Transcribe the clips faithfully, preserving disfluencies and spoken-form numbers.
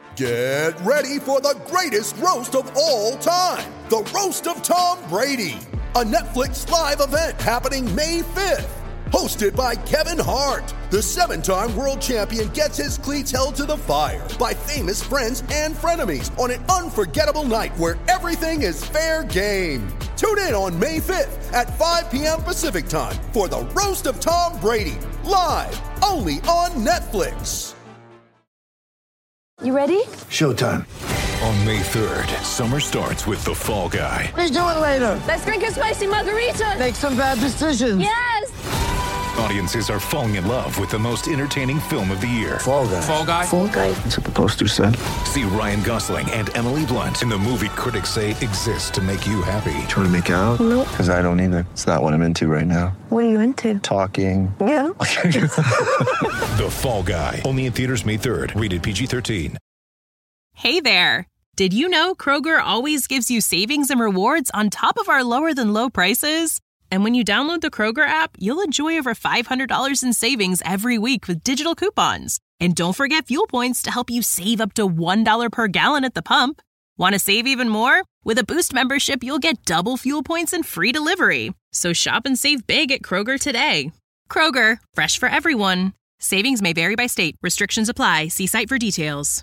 Get ready for the greatest roast of all time, the Roast of Tom Brady, a Netflix live event happening May fifth. Hosted by Kevin Hart, the seven-time world champion gets his cleats held to the fire by famous friends and frenemies on an unforgettable night where everything is fair game. Tune in on May fifth at five p.m. Pacific time for the Roast of Tom Brady, live only on Netflix. You ready? Showtime. On May third, summer starts with The Fall Guy. Let's do it later. Let's drink a spicy margarita. Make some bad decisions. Yes! Audiences are falling in love with the most entertaining film of the year. Fall Guy. Fall Guy? Fall Guy. That's what the poster said. See Ryan Gosling and Emily Blunt in the movie critics say exists to make you happy. Trying to make it out? Nope. Because I don't either. It's not what I'm into right now. What are you into? Talking. Yeah. The Fall Guy. Only in theaters May third. Rated P G thirteen. Hey there. Did you know Kroger always gives you savings and rewards on top of our lower than low prices? And when you download the Kroger app, you'll enjoy over five hundred dollars in savings every week with digital coupons. And don't forget fuel points to help you save up to one dollar per gallon at the pump. Want to save even more? With a Boost membership, you'll get double fuel points and free delivery. So shop and save big at Kroger today. Kroger, fresh for everyone. Savings may vary by state. Restrictions apply. See site for details.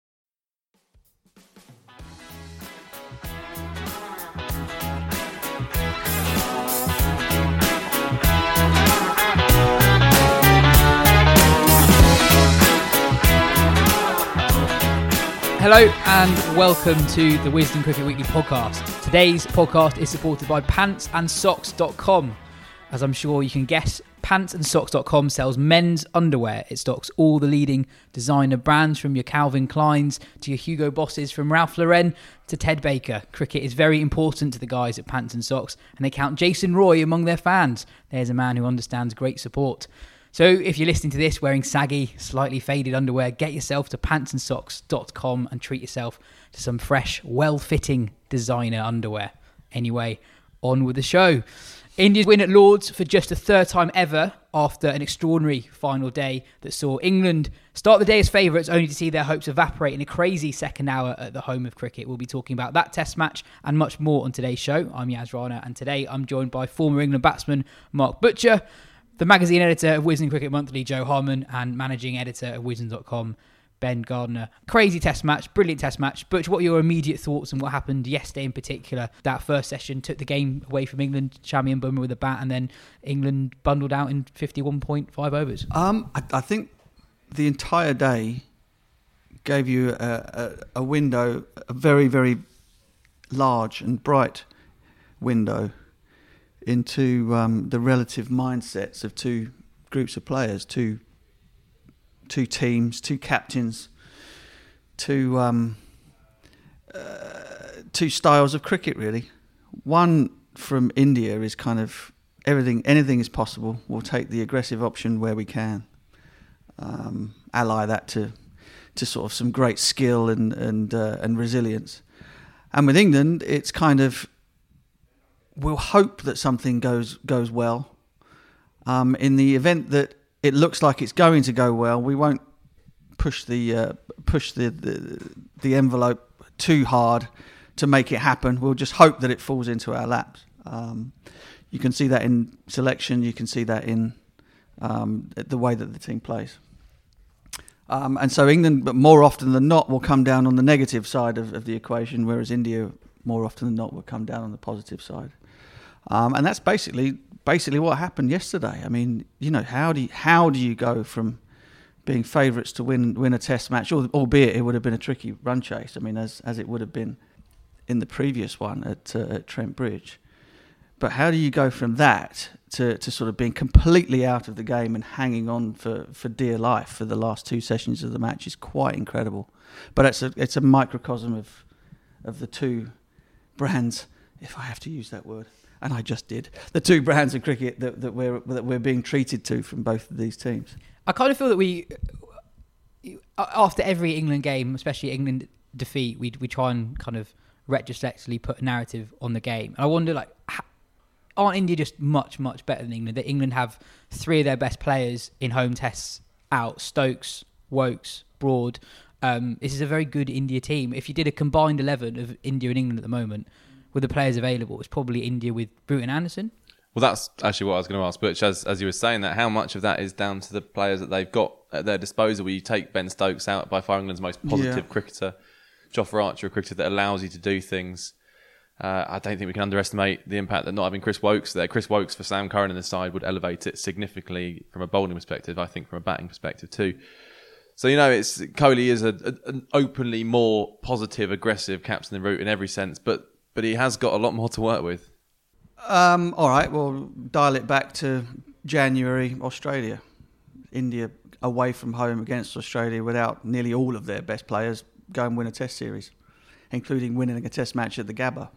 Hello and welcome to the Wisden Cricket Weekly podcast. Today's podcast is supported by pants and socks dot com. As I'm sure you can guess, pants and socks dot com sells men's underwear. It stocks all the leading designer brands, from your Calvin Kleins to your Hugo Bosses, from Ralph Lauren to Ted Baker. Cricket is very important to the guys at Pants and Socks, and they count Jason Roy among their fans. There's a man who understands great support. So if you're listening to this wearing saggy, slightly faded underwear, get yourself to pants and socks dot com and treat yourself to some fresh, well-fitting designer underwear. Anyway, on with the show. India's win at Lords for just the third time ever after an extraordinary final day that saw England start the day as favourites, only to see their hopes evaporate in a crazy second hour at the home of cricket. We'll be talking about that test match and much more on today's show. I'm Yaz Rana, and today I'm joined by former England batsman Mark Butcher, the magazine editor of Wisden Cricket Monthly, Joe Harmon, and managing editor of Wisden dot com, Ben Gardner. Crazy test match, brilliant test match. Butch, what are your immediate thoughts on what happened yesterday in particular? That first session took the game away from England, Shami and Bumrah with a bat, and then England bundled out in fifty-one point five overs. Um, I, I think the entire day gave you a, a, a window, a very, very large and bright window into um, the relative mindsets of two groups of players, two two teams, two captains, two um, uh, two styles of cricket, really. One from India is kind of everything, anything is possible. We'll take the aggressive option where we can. Um, ally that to to sort of some great skill and and uh, and resilience. And with England, it's kind of, we'll hope that something goes goes well. Um, in the event that it looks like it's going to go well, we won't push the uh, push the, the the envelope too hard to make it happen. We'll just hope that it falls into our laps. Um, you can see that in selection. You can see that in um, the way that the team plays. Um, and so England, but more often than not, will come down on the negative side of, of the equation, whereas India, more often than not, will come down on the positive side. Um, and that's basically basically what happened yesterday. I mean, you know, how do you, how do you go from being favourites to win win a test match, albeit it would have been a tricky run chase, I mean, as as it would have been in the previous one at, uh, at Trent Bridge. But how do you go from that to, to sort of being completely out of the game and hanging on for, for dear life for the last two sessions of the match is quite incredible. But it's a it's a microcosm of of the two brands, if I have to use that word, and I just did, the two brands of cricket that, that we're that we're being treated to from both of these teams. I kind of feel that we, after every England game, especially England defeat, we we try and kind of retrospectively put a narrative on the game. And I wonder, like, aren't India just much, much better than England? That England have three of their best players in home tests out: Stokes, Wokes, Broad. Um, this is a very good India team. If you did a combined eleven of India and England at the moment, with the players available, it's probably India with Bruton Anderson. Well, that's actually what I was going to ask, Butch, as, as you were saying that, how much of that is down to the players that they've got at their disposal? Where you take Ben Stokes out, by far England's most positive yeah. cricketer, Jofra Archer, a cricketer that allows you to do things. Uh, I don't think we can underestimate the impact that not having Chris Wokes there. Chris Wokes for Sam Curran in the side would elevate it significantly from a bowling perspective, I think from a batting perspective too. So, you know, it's Kohli is a, a, an openly more positive, aggressive captain en route in every sense, but but he has got a lot more to work with. Um, all right, well, dial it back to January, Australia. India away from home against Australia without nearly all of their best players go and win a test series, including winning a test match at the Gabba.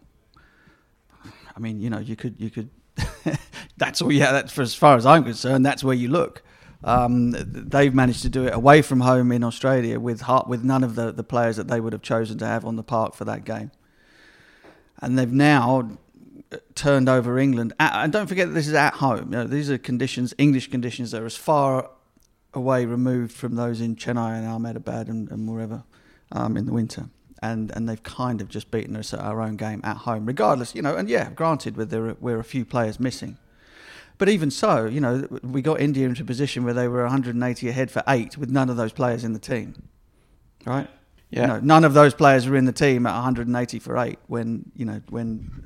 I mean, you know, you could, you could, that's all, yeah, that's for as far as I'm concerned, that's where you look. Um, they've managed to do it away from home in Australia with heart, with none of the, the players that they would have chosen to have on the park for that game. And they've now turned over England. At, and don't forget that this is at home. You know, these are conditions, English conditions that are as far away removed from those in Chennai and Ahmedabad and, and wherever um, in the winter. And and they've kind of just beaten us at our own game at home, regardless, you know, and yeah, granted, with there we're a few players missing. But even so, you know, we got India into a position where they were one hundred eighty ahead for eight with none of those players in the team, right? Yeah. You know, none of those players were in the team at one hundred eighty for eight when, you know, when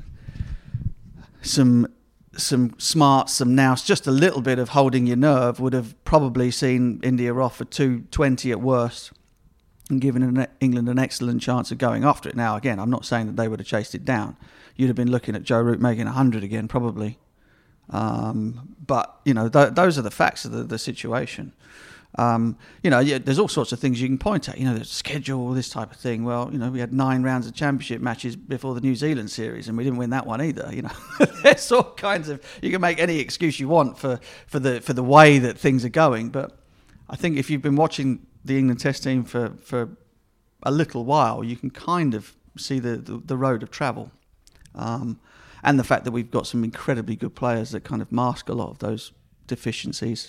some some smarts, some nous, just a little bit of holding your nerve would have probably seen India off for two twenty at worst and given an, England an excellent chance of going after it. Now, again, I'm not saying that they would have chased it down. You'd have been looking at Joe Root making one hundred again, probably. Um, but, you know, th- those are the facts of the, the situation. Um, you know, yeah, there's all sorts of things you can point at, you know, the schedule, this type of thing. Well, you know, we had nine rounds of championship matches before the New Zealand series and we didn't win that one either, you know. There's all kinds of, you can make any excuse you want for, for the for the way that things are going. But I think if you've been watching the England Test team for, for a little while, you can kind of see the, the, the road of travel. Um, and the fact that we've got some incredibly good players that kind of mask a lot of those deficiencies.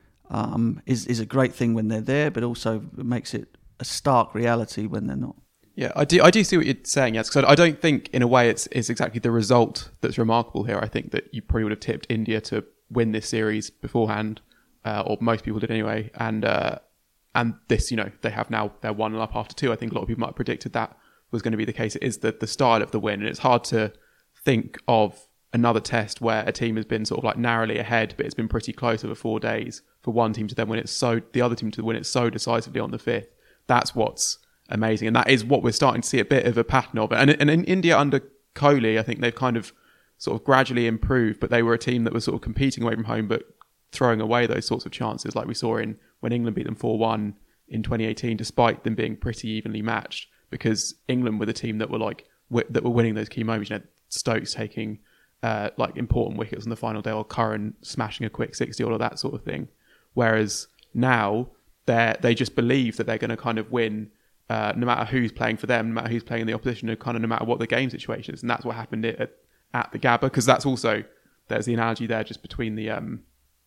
Um, is is a great thing when they're there, but also makes it a stark reality when they're not. Yeah, I do. I do see what you're saying. Yes, because I don't think, in a way, it's it's exactly the result that's remarkable here. I think that you probably would have tipped India to win this series beforehand, uh, or most people did anyway. And uh, and this, you know, they have now they're one up after two. I think a lot of people might have predicted that was going to be the case. It is the the style of the win, and it's hard to think of another test where a team has been sort of like narrowly ahead, but it's been pretty close over four days for one team to then win it so the other team to win it so decisively on the fifth. That's what's amazing, and that is what we're starting to see a bit of a pattern of. And, and in India under Kohli, I think they've kind of sort of gradually improved, but they were a team that was sort of competing away from home, but throwing away those sorts of chances, like we saw in when England beat them four one in twenty eighteen, despite them being pretty evenly matched, because England were the team that were like w- that were winning those key moments. You know, Stokes taking Uh, like important wickets on the final day, or Curran smashing a quick sixty, all of that sort of thing. Whereas now they they just believe that they're going to kind of win, uh, no matter who's playing for them, no matter who's playing in the opposition, kind of no matter what the game situation is. And that's what happened at, at the Gabba, because that's also, there's the analogy there just between the um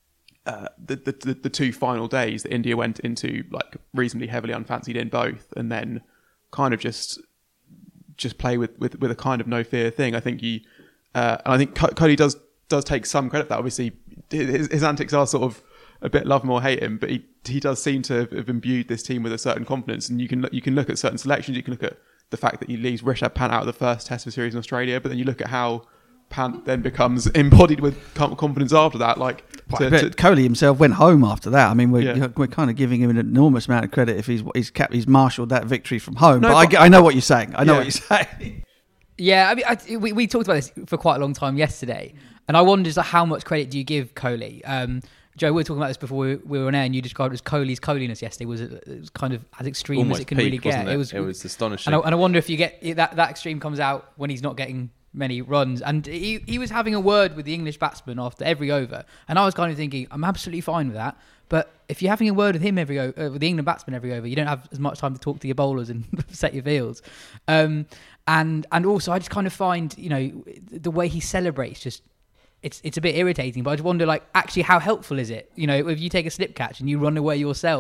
uh, the, the, the the two final days that India went into like reasonably heavily unfancied in both, and then kind of just just play with with, with a kind of no fear thing. I think he. Uh, and I think Kohli does does take some credit for that. Obviously, his, his antics are sort of a bit love him or hate him, but he he does seem to have imbued this team with a certain confidence. And you can you can look at certain selections. You can look at the fact that he leaves Rishabh Pant out of the first Test of series in Australia, but then you look at how Pant then becomes embodied with confidence after that. Like to, to, Kohli himself went home after that. I mean, we're yeah. we're kind of giving him an enormous amount of credit if he's he's kept he's marshalled that victory from home. No, but, but I, I know what you're saying. I know yeah. what you're saying. Yeah, I mean, I, we, we talked about this for quite a long time yesterday, and I wondered like, how much credit do you give Kohli? Um, Joe, we were talking about this before we, we were on air, and you described it as Kohli's Kohliness yesterday. Was it, it was kind of as extreme Almost as it can peak, really get. It? it was it was astonishing. And I, and I wonder if you get that that extreme comes out when he's not getting many runs. And he he was having a word with the English batsman after every over, and I was kind of thinking, I'm absolutely fine with that. But if you're having a word with him every over, uh, with the England batsman every over, you don't have as much time to talk to your bowlers and set your fields. Um, and and also, I just kind of find, you know, the way he celebrates just it's it's a bit irritating. But I just wonder, like, actually, how helpful is it? You know, if you take a slip catch and you run away yourself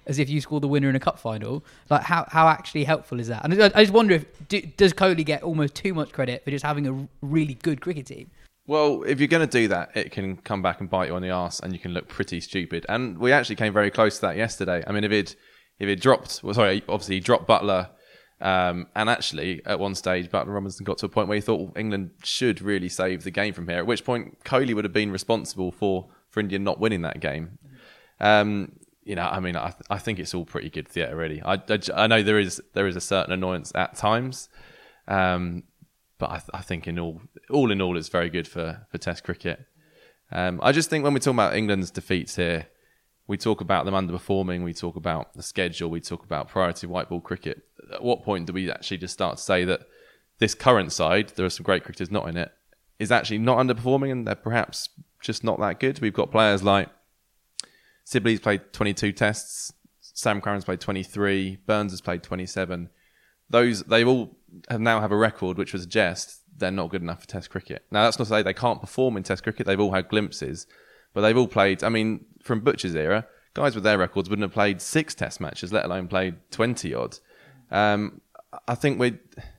as if you score the winner in a cup final. Like, how, how actually helpful is that? And I, I just wonder if do, does Kohli get almost too much credit for just having a really good cricket team? Well, if you're going to do that, it can come back and bite you on the arse, and you can look pretty stupid. And we actually came very close to that yesterday. I mean, if it if it dropped, well, sorry, obviously he dropped Buttler, um, and actually at one stage Butler Robinson got to a point where he thought well, England should really save the game from here. At which point Kohli would have been responsible for for India not winning that game. Um, you know, I mean, I, th- I think it's all pretty good theatre, really. I, I, I know there is there is a certain annoyance at times, um, but I, th- I think in all all in all, it's very good for, for Test cricket. Um, I just think when we're talking about England's defeats here, we talk about them underperforming, we talk about the schedule, we talk about priority white ball cricket. At what point do we actually just start to say that this current side, there are some great cricketers not in it, is actually not underperforming and they're perhaps just not that good? We've got players like Sibley's played twenty-two tests, Sam Curran's played twenty-three, Burns has played twenty-seven. Those, they all have now have a record which would suggest they're not good enough for Test cricket. Now, that's not to say they can't perform in Test cricket. They've all had glimpses, but they've all played, I mean, from Butcher's era, guys with their records wouldn't have played six Test matches, let alone played twenty odd. Um, I think we,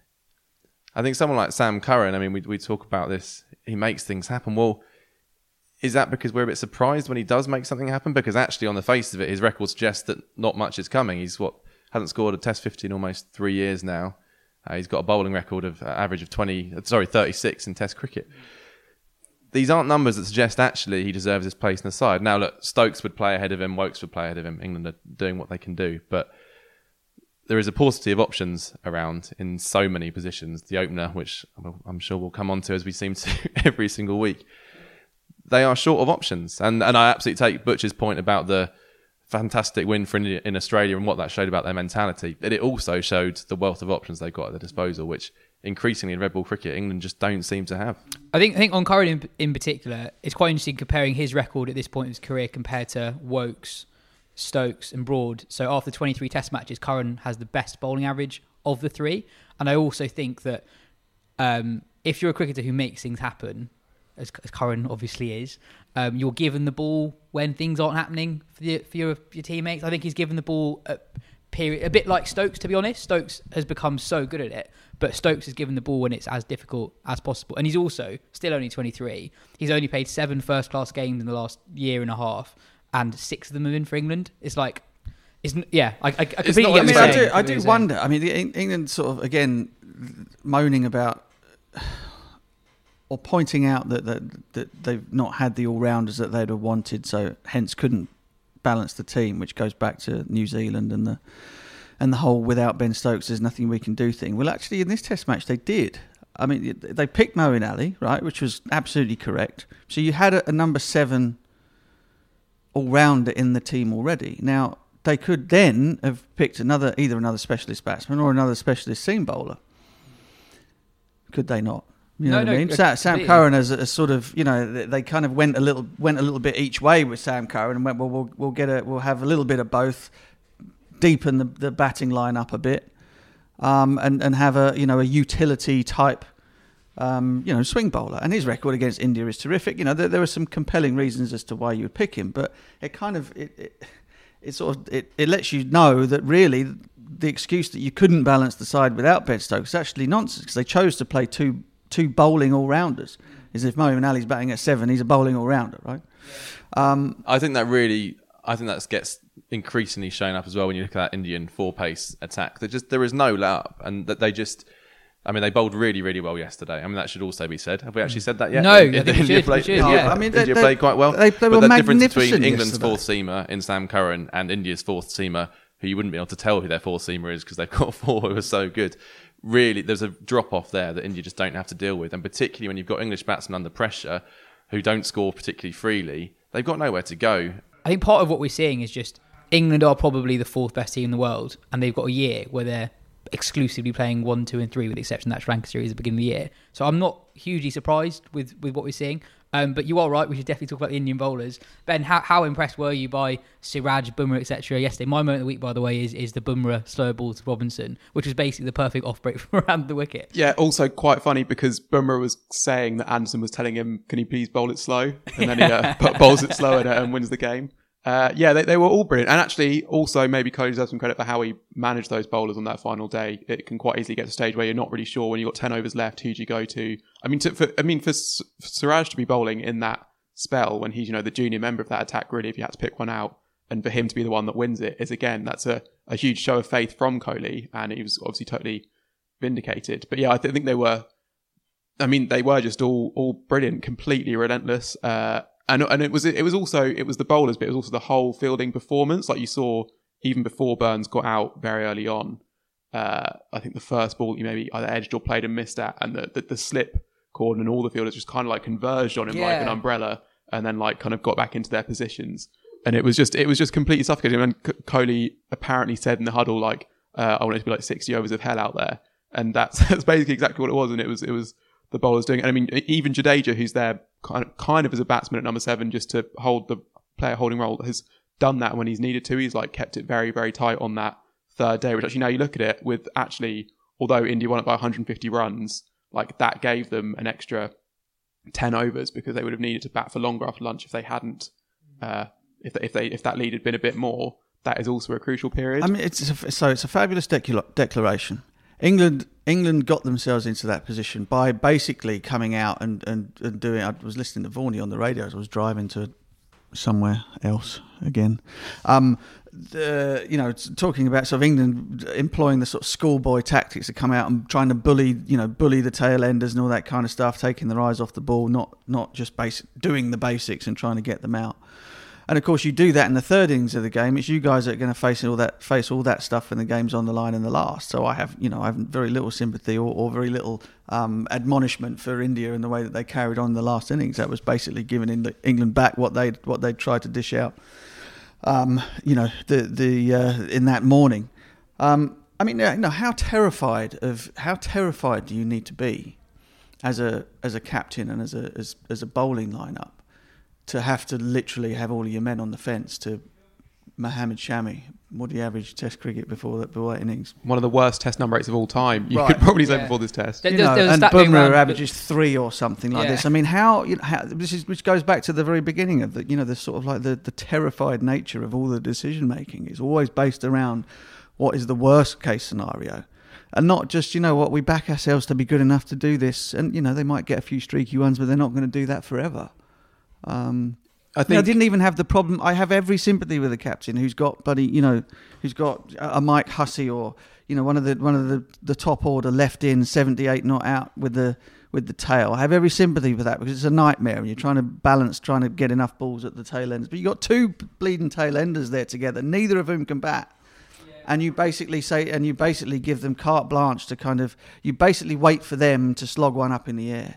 I think someone like Sam Curran, I mean, we we talk about this, he makes things happen. Well, is that because we're a bit surprised when he does make something happen? Because actually, on the face of it, his record suggests that not much is coming. He's what hasn't scored a Test fifty in almost three years now. Uh, he's got a bowling record of uh, average of twenty, sorry, thirty-six in Test cricket. These aren't numbers that suggest actually he deserves his place in the side. Now, look, Stokes would play ahead of him, Wokes would play ahead of him. England are doing what they can do, but there is a paucity of options around in so many positions. The opener, which I'm sure we'll come on to as we seem to every single week, they are short of options. And and I absolutely take Butcher's point about the fantastic win for India in Australia and what that showed about their mentality. But it also showed the wealth of options they've got at their disposal, which increasingly in red ball cricket, England just don't seem to have. I think I think on Curran in, in particular, it's quite interesting comparing his record at this point in his career compared to Wokes, Stokes and Broad. So after twenty-three Test matches, Curran has the best bowling average of the three. And I also think that um, if you're a cricketer who makes things happen, as, as Curran obviously is, um, you're given the ball when things aren't happening for, the, for your, your teammates. I think he's given the ball a period, a bit like Stokes, to be honest. Stokes has become so good at it, but Stokes has given the ball when it's as difficult as possible. And he's also still only twenty-three. He's only played seven first-class games in the last year and a half, and six of them have been for England. It's like, it's yeah, I, I, I completely get I mean, what I you're do, saying. I do wonder. I mean, the, England sort of again moaning about or pointing out that, that that they've not had the all-rounders that they'd have wanted, so hence couldn't balance the team, which goes back to New Zealand and the and the whole without Ben Stokes there's nothing we can do thing. Well, actually, in this Test match they did. I mean, they picked Moeen Ali, right, which was absolutely correct. So you had a, a number seven all-rounder in the team already. Now, they could then have picked another, either another specialist batsman or another specialist seam bowler. Could they not? You know no, what I no, mean? I, Sam, Sam completely. Curran as a, a sort of, you know, they, they kind of went a little went a little bit each way with Sam Curran and went, well, we'll we'll get a we'll have a little bit of both, deepen the, the batting line up a bit, um, and and have a you know a utility type, um, you know, swing bowler. And his record against India is terrific. You know, there, there are some compelling reasons as to why you would pick him, but it kind of it it, it sort of it, it lets you know that really the excuse that you couldn't balance the side without Ben Stokes is actually nonsense, because they chose to play two. two bowling all-rounders. Is if Moeen Ali's batting at seven, he's a bowling all-rounder, right? Um, I think that really, I think that gets increasingly shown up as well when you look at that Indian four-pace attack. That just there is no let-up, and that they just, I mean, they bowled really, really well yesterday. I mean, that should also be said. Have we actually said that yet? No, India, I think we India should, played, we should, India, yeah. I mean, India they- played quite well. they- they but were the difference between magnificent England's yesterday. fourth seamer in Sam Curran and India's fourth seamer, who you wouldn't be able to tell who their fourth seamer is because they've got four who are so good. Really, there's a drop-off there that India just don't have to deal with. And particularly when you've got English batsmen under pressure who don't score particularly freely, they've got nowhere to go. I think part of what we're seeing is just England are probably the fourth best team in the world, and they've got a year where they're exclusively playing one, two and three, with the exception of that Sri Lanka series at the beginning of the year. So I'm not hugely surprised with, with what we're seeing. Um, but you are right, we should definitely talk about the Indian bowlers. Ben, how, how impressed were you by Siraj, Bumrah, et cetera yesterday? My moment of the week, by the way, is, is the Bumrah slow ball to Robinson, which was basically the perfect off-break from around the wicket. Yeah, also quite funny because Bumrah was saying that Anderson was telling him, can he please bowl it slow? And then he uh, bowls it slow and, uh, and wins the game. Uh, yeah, they, they were all brilliant. And actually, also, maybe Kohli deserves some credit for how he managed those bowlers on that final day. It can quite easily get to a stage where you're not really sure when you've got ten overs left, who do you go to? I mean, to, for, I mean, for, S- for Siraj to be bowling in that spell when he's, you know, the junior member of that attack, really, if you had to pick one out, and for him to be the one that wins it, is, again, that's a, a huge show of faith from Kohli. And he was obviously totally vindicated. But yeah, I th- think they were, I mean, they were just all all brilliant, completely relentless. Uh, And and it was it was also it was the bowlers, but it was also the whole fielding performance. Like you saw, even before Burns got out very early on, uh, I think the first ball you maybe either edged or played and missed at, and the the, the slip cord and all the fielders just kind of like converged on him yeah. like an umbrella, and then like kind of got back into their positions. And it was just it was just completely suffocating. And Kohli apparently said in the huddle like, uh, "I want it to be like sixty overs of hell out there," and that's that's basically exactly what it was. And it was it was the bowlers doing it. And I mean, even Jadeja, who's there kind of, kind of as a batsman at number seven, just to hold the player holding role, has done that when he's needed to. He's like kept it very, very tight on that third day, which actually now you look at it with actually, although India won it by one hundred fifty runs, like that gave them an extra ten overs because they would have needed to bat for longer after lunch if they hadn't, uh, if, if they, if that lead had been a bit more. That is also a crucial period. I mean, it's a, so it's a fabulous decula- declaration. England England got themselves into that position by basically coming out and, and, and doing... I was listening to Varney on the radio as I was driving to somewhere else again. Um, the, you know, talking about sort of England employing the sort of schoolboy tactics to come out and trying to bully, you know, bully the tail enders and all that kind of stuff, taking their eyes off the ball, not not just basic, doing the basics and trying to get them out. And of course, you do that in the third innings of the game. It's you guys that are going to face all that face all that stuff when the game's on the line in the last. So I have, you know, I have very little sympathy or, or very little um, admonishment for India in the way that they carried on in the last innings. That was basically giving England back what they what they tried to dish out. Um, you know, the the uh, in that morning. Um, I mean, you know, how terrified of how terrified do you need to be as a as a captain and as a as as a bowling lineup to have to literally have all of your men on the fence to Mohammad Shami? What do you average Test cricket before that before that innings? One of the worst Test number rates of all time. You right. could probably say yeah. before this Test. There, you know, there was and that going Bumrah round, averages three or something like Yeah. this. I mean, how you know how this is, which goes back to the very beginning of the you know the sort of like the, the terrified nature of all the decision making is always based around what is the worst case scenario. And not just, you know what, we back ourselves to be good enough to do this. And, you know, they might get a few streaky ones, but they're not going to do that forever. Um, I I think I didn't even have the problem. I have every sympathy with the captain who's got, buddy, you know, who's got a Mike Hussey or, you know, one of the one of the, the top order left in seventy-eight not out with the with the tail. I have every sympathy for that because it's a nightmare and you're trying to balance, trying to get enough balls at the tail ends. But you've got two bleeding tail enders there together, neither of whom can bat. And you basically say, and you basically give them carte blanche to kind of, you basically wait for them to slog one up in the air.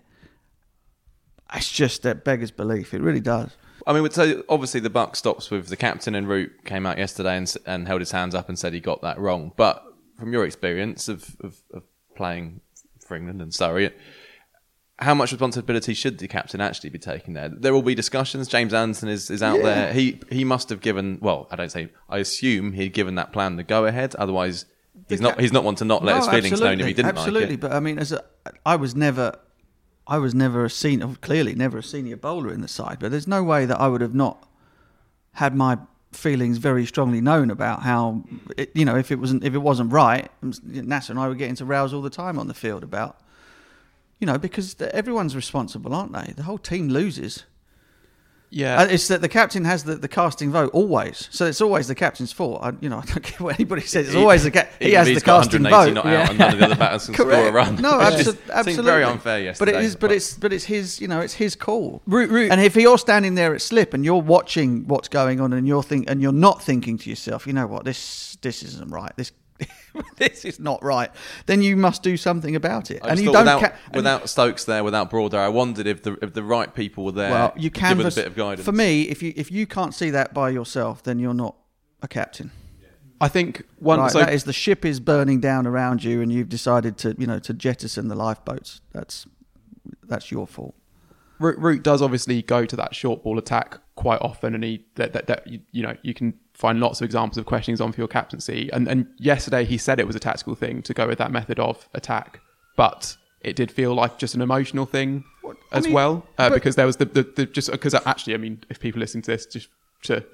It's just that beggars belief. It really does. I mean, so obviously the buck stops with the captain, and Root came out yesterday and, and held his hands up and said he got that wrong. But from your experience of, of, of playing for England and Surrey, how much responsibility should the captain actually be taking there? There will be discussions. James Anderson is, is out Yeah. there. He he must have given, well, I don't say, I assume he'd given that plan the go-ahead. Otherwise, he's The not cap- he's not one to not let No, his feelings known if he didn't absolutely. like it. But I mean, as a, I was never, I was never a senior, clearly never a senior bowler in the side. But there's no way that I would have not had my feelings very strongly known about how, it, you know, if it wasn't if it wasn't right, Nasser and I would get into rows all the time on the field about. You know, because everyone's responsible, aren't they? The whole team loses. Yeah. Uh, it's that the captain has the, the casting vote always. So it's always the captain's fault. I, you know, I don't care what anybody says. It's always the captain. He Even has if the he's got casting one hundred eighty vote. not out and none of the other batters can score a run. No, It abso- just absolutely. seemed very unfair yesterday. But it is. But it's. But it's his. You know, it's his call. Root, root. And if you're standing there at slip and you're watching what's going on and you're think and you're not thinking to yourself, you know what, this this isn't right. This. this is not right. Then you must do something about it. I and just you thought don't. without, Ca- and- without Stokes there, without Broader, I wondered if the if the right people were there. Well, you to can give us a bit of guidance. For me, if you if you can't see that by yourself, then you're not a captain. I think one. Right, so that is the ship is burning down around you, and you've decided to you know to jettison the lifeboats. That's that's your fault. Root, Root does obviously go to that short ball attack quite often, and he that, that, that you, you know you can find lots of examples of questionings on for your captaincy. And and yesterday he said it was a tactical thing to go with that method of attack, but it did feel like just an emotional thing I as mean, well, uh, but- because there was the, the, the just because actually I mean if people listening to this just to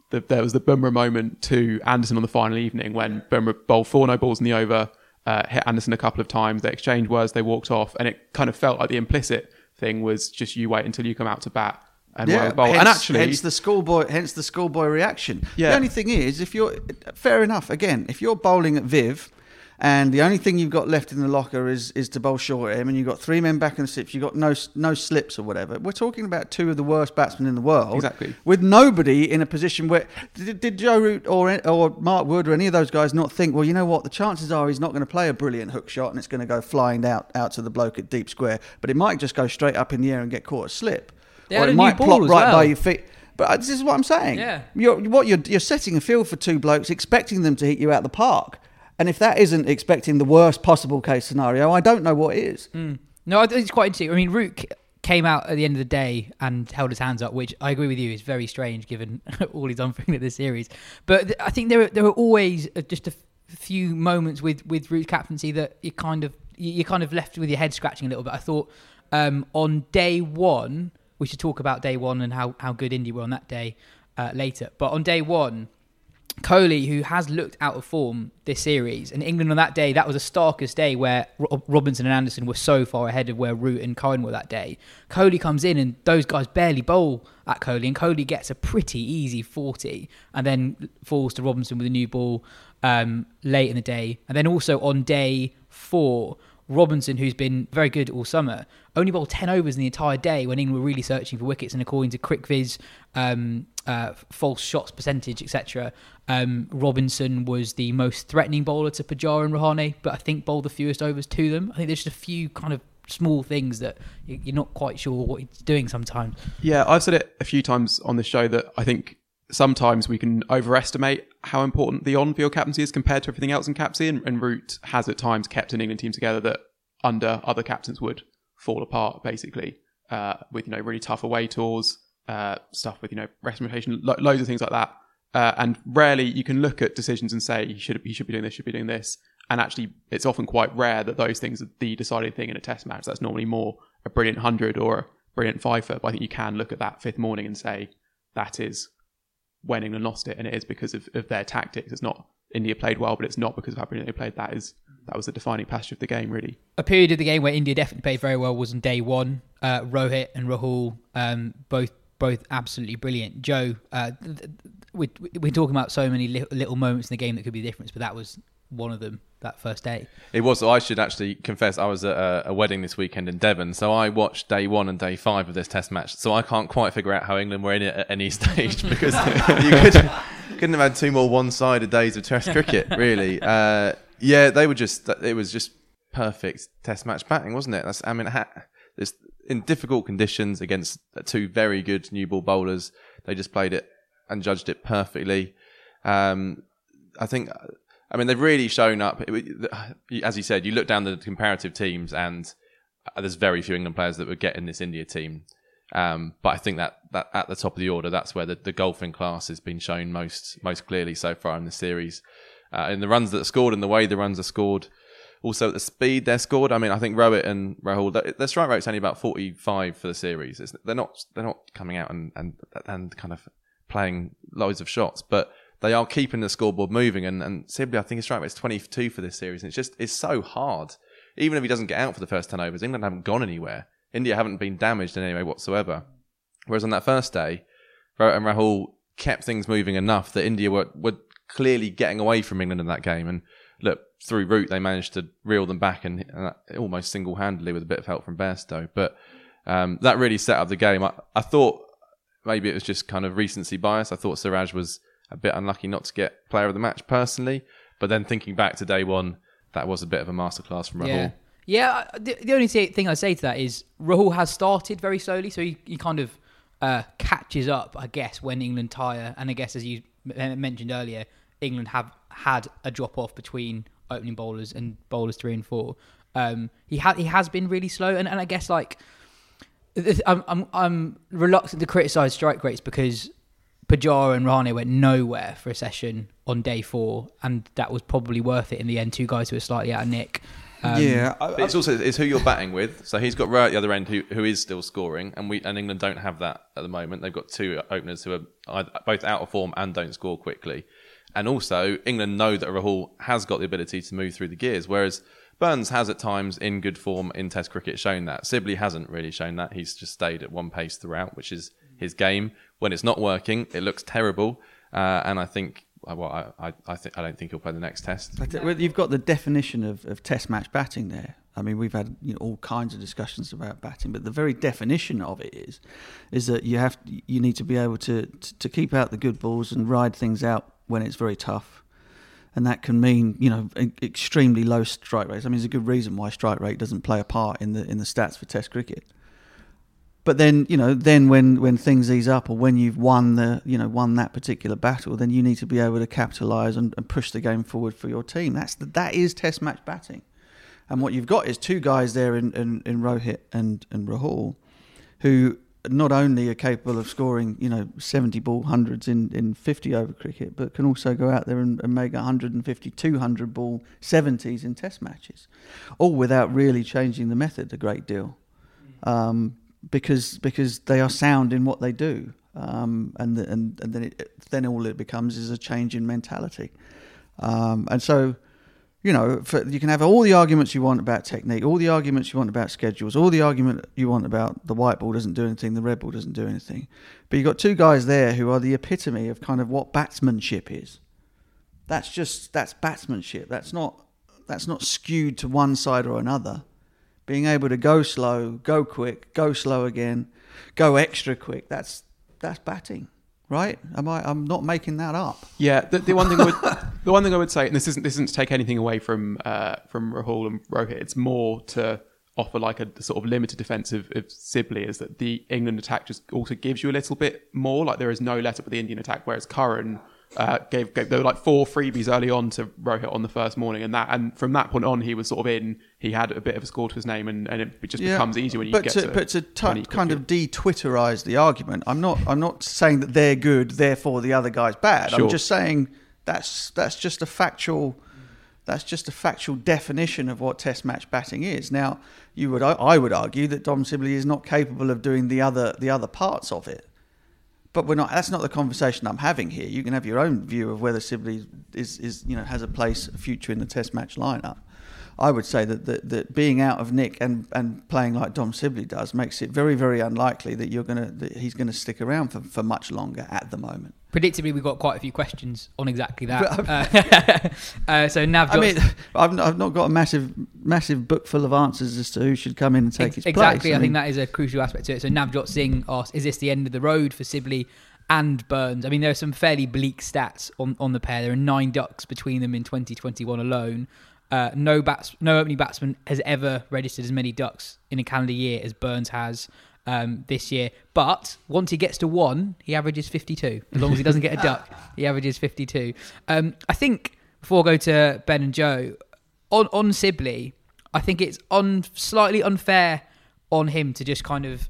the, there was the Bumrah moment to Anderson on the final evening when Bumrah bowled four no balls in the over, uh, hit Anderson a couple of times. They exchanged words, they walked off, and it kind of felt like the implicit thing was just you wait until you come out to bat and yeah, bowl. hence, and actually, hence the schoolboy, hence the schoolboy reaction. Yeah. The only thing is, if you're fair enough, again, if you're bowling at Viv, and the only thing you've got left in the locker is is to bowl short at him, and you've got three men back in the slips, you've got no no slips or whatever. We're talking about two of the worst batsmen in the world, exactly, with nobody in a position where did, did Joe Root or or Mark Wood or any of those guys not think, well, you know what, the chances are he's not going to play a brilliant hook shot and it's going to go flying out out to the bloke at deep square, but it might just go straight up in the air and get caught a slip, they or it might plop right well. by your feet. But this is what I'm saying. Yeah, you're what you're you're setting a field for two blokes, expecting them to hit you out the park. And if that isn't expecting the worst possible case scenario, I don't know what is. Mm. No, I think it's quite interesting. I mean, Root came out at the end of the day and held his hands up, which I agree with you is very strange given all he's done for England this series. But th- I think there are, there are always just a f- few moments with, with Root's captaincy that you kind of you're kind of left with your head scratching a little bit. I thought um, on day one, we should talk about day one and how, how good India were on that day uh, later. But on day one, Kohli, who has looked out of form this series, and England on that day, that was a starkest day where Robinson and Anderson were so far ahead of where Root and Cohen were that day. Kohli comes in and those guys barely bowl at Kohli, and Kohli gets a pretty easy forty and then falls to Robinson with a new ball um, late in the day. And then also on day four, Robinson, who's been very good all summer, only bowled ten overs in the entire day when England were really searching for wickets. And according to CricViz, um, uh, false shots percentage, et cetera, um, Robinson was the most threatening bowler to Pujara and Rahane, but I think bowled the fewest overs to them. I think there's just a few kind of small things that you're not quite sure what he's doing sometimes. Yeah, I've said it a few times on this show that I think sometimes we can overestimate how important the on-field captaincy is compared to everything else in captaincy, and, and Root has at times kept an England team together that under other captains would fall apart, basically, uh, with, you know, really tough away tours, uh, stuff with, you know, rest rotation, lo- loads of things like that. Uh, and rarely you can look at decisions and say, you should, you should be doing this, should be doing this. And actually, it's often quite rare that those things are the deciding thing in a test match. That's normally more a brilliant hundred or a brilliant fifer. But I think you can look at that fifth morning and say, that is when England lost it, and it is because of, of their tactics. It's not India played well, but it's not because of how brilliant they played. That is that was the defining passage of the game, really. A period of the game where India definitely played very well was on day one. Uh, Rohit and Rahul, um, both both absolutely brilliant. Joe, uh, th- th- we, we're talking about so many little, little moments in the game that could be the difference, but that was one of them that first day. It was. I should actually confess, I was at a, a wedding this weekend in Devon, so I watched day one and day five of this test match, so I can't quite figure out how England were in it at any stage, because you could, couldn't have had two more one-sided days of test cricket, really. Uh, yeah, they were just, it was just perfect test match batting, wasn't it? That's, I mean, ha, this, in difficult conditions against two very good new ball bowlers, they just played it and judged it perfectly. Um, I think... I mean, they've really shown up. As you said, you look down the comparative teams and there's very few England players that would get in this India team. Um, but I think that, that at the top of the order, that's where the, the golfing class has been shown most most clearly so far in the series. Uh, in the runs that are scored and the way the runs are scored, also at the speed they're scored. I mean, I think Rohit and Rahul, their strike rate's only about forty-five for the series. It's, they're not they're not coming out and, and and kind of playing loads of shots, but they are keeping the scoreboard moving, and, and Sibley, I think his strike rate is twenty-two for this series, and it's just, it's so hard. Even if he doesn't get out for the first ten overs, England haven't gone anywhere. India haven't been damaged in any way whatsoever. Whereas on that first day, Rohit and Rahul kept things moving enough that India were, were clearly getting away from England in that game. And look, through Root, they managed to reel them back, and, and almost single-handedly with a bit of help from Bairstow. But um, that really set up the game. I, I thought maybe it was just kind of recency bias. I thought Siraj was a bit unlucky not to get player of the match personally, but then thinking back to day one, that was a bit of a masterclass from Rahul. Yeah, yeah. The, the only thing I say to that is Rahul has started very slowly, so he, he kind of uh, catches up, I guess, when England tire. And I guess, as you mentioned earlier, England have had a drop off between opening bowlers and bowlers three and four. Um, he ha- he has been really slow, and, and I guess like I'm I'm I'm reluctant to criticise strike rates because Pujara and Rahane went nowhere for a session on day four, and that was probably worth it in the end. Two guys who were slightly out of nick. Um, yeah, I, But it's also it's who you're batting with. So he's got Rowe at the other end who who is still scoring, and we and England don't have that at the moment. They've got two openers who are either, both out of form and don't score quickly. And also England know that Rahul has got the ability to move through the gears, whereas Burns has at times in good form in Test cricket shown that. Sibley hasn't really shown that. He's just stayed at one pace throughout, which is his game. When it's not working, it looks terrible. Uh, and I think, well, I, I, I think I don't think he'll play the next Test. Well, you've got the definition of, of Test match batting there. I mean, we've had you know, all kinds of discussions about batting, but the very definition of it is, is that you have you need to be able to, to to keep out the good balls and ride things out when it's very tough. And that can mean, you know, extremely low strike rates. I mean, there's a good reason why strike rate doesn't play a part in the in the stats for Test cricket. But then, you know, then when, when things ease up, or when you've won the, you know, won that particular battle, then you need to be able to capitalise and, and push the game forward for your team. That's the, that is Test match batting. And what you've got is two guys there in, in, in Rohit and, and Rahul, who not only are capable of scoring, you know, seventy ball hundreds in, in fifty over cricket, but can also go out there and, and make one fifty, two hundred ball seventies in Test matches, all without really changing the method a great deal, um, because because they are sound in what they do, um, and the, and and then it, then all it becomes is a change in mentality, um, and so. You know, for, you can have all the arguments you want about technique, all the arguments you want about schedules, all the argument you want about the white ball doesn't do anything, the red ball doesn't do anything. But you've got two guys there who are the epitome of kind of what batsmanship is. That's just, that's batsmanship. That's not, that's not skewed to one side or another. Being able to go slow, go quick, go slow again, go extra quick, that's that's batting. Right? Am I? I'm not making that up. Yeah. The, the one thing I would, the one thing I would say, and this isn't this isn't to take anything away from uh, from Rahul and Rohit. It's more to offer like a sort of limited defence of, of Sibley, is that the England attack just also gives you a little bit more. Like there is no let up with the Indian attack, whereas Curran uh, gave, gave there were like four freebies early on to Rohit on the first morning, and that and from that point on he was sort of in. He had a bit of a score to his name, and, and it just yeah, becomes easier when you but get to, to. But to t- kind of de-Twitterize the argument, I'm not. I'm not saying that they're good, therefore the other guy's bad. Sure. I'm just saying that's that's just a factual. That's just a factual definition of what Test match batting is. Now, you would I would argue that Dom Sibley is not capable of doing the other the other parts of it. But we're not. That's not the conversation I'm having here. You can have your own view of whether Sibley is, is you know has a place, a future in the Test match lineup. I would say that, that, that being out of nick and, and playing like Dom Sibley does makes it very, very unlikely that you're gonna that he's going to stick around for, for much longer at the moment. Predictably, we've got quite a few questions on exactly that. uh, uh, so Nav, I mean, I've, I've not got a massive, massive book full of answers as to who should come in and take ex- his exactly, place. Exactly, I, I mean, think that is a crucial aspect to it. So Navjot Singh asked, "Is this the end of the road for Sibley and Burns?" I mean, there are some fairly bleak stats on, on the pair. There are nine ducks between them in twenty twenty-one alone. Uh, no bats, no opening batsman has ever registered as many ducks in a calendar year as Burns has um, this year. But once he gets to one, he averages fifty-two. As long as he doesn't get a duck, he averages fifty-two. Um, I think, before I go to Ben and Joe, on, on Sibley, I think it's un, slightly unfair on him to just kind of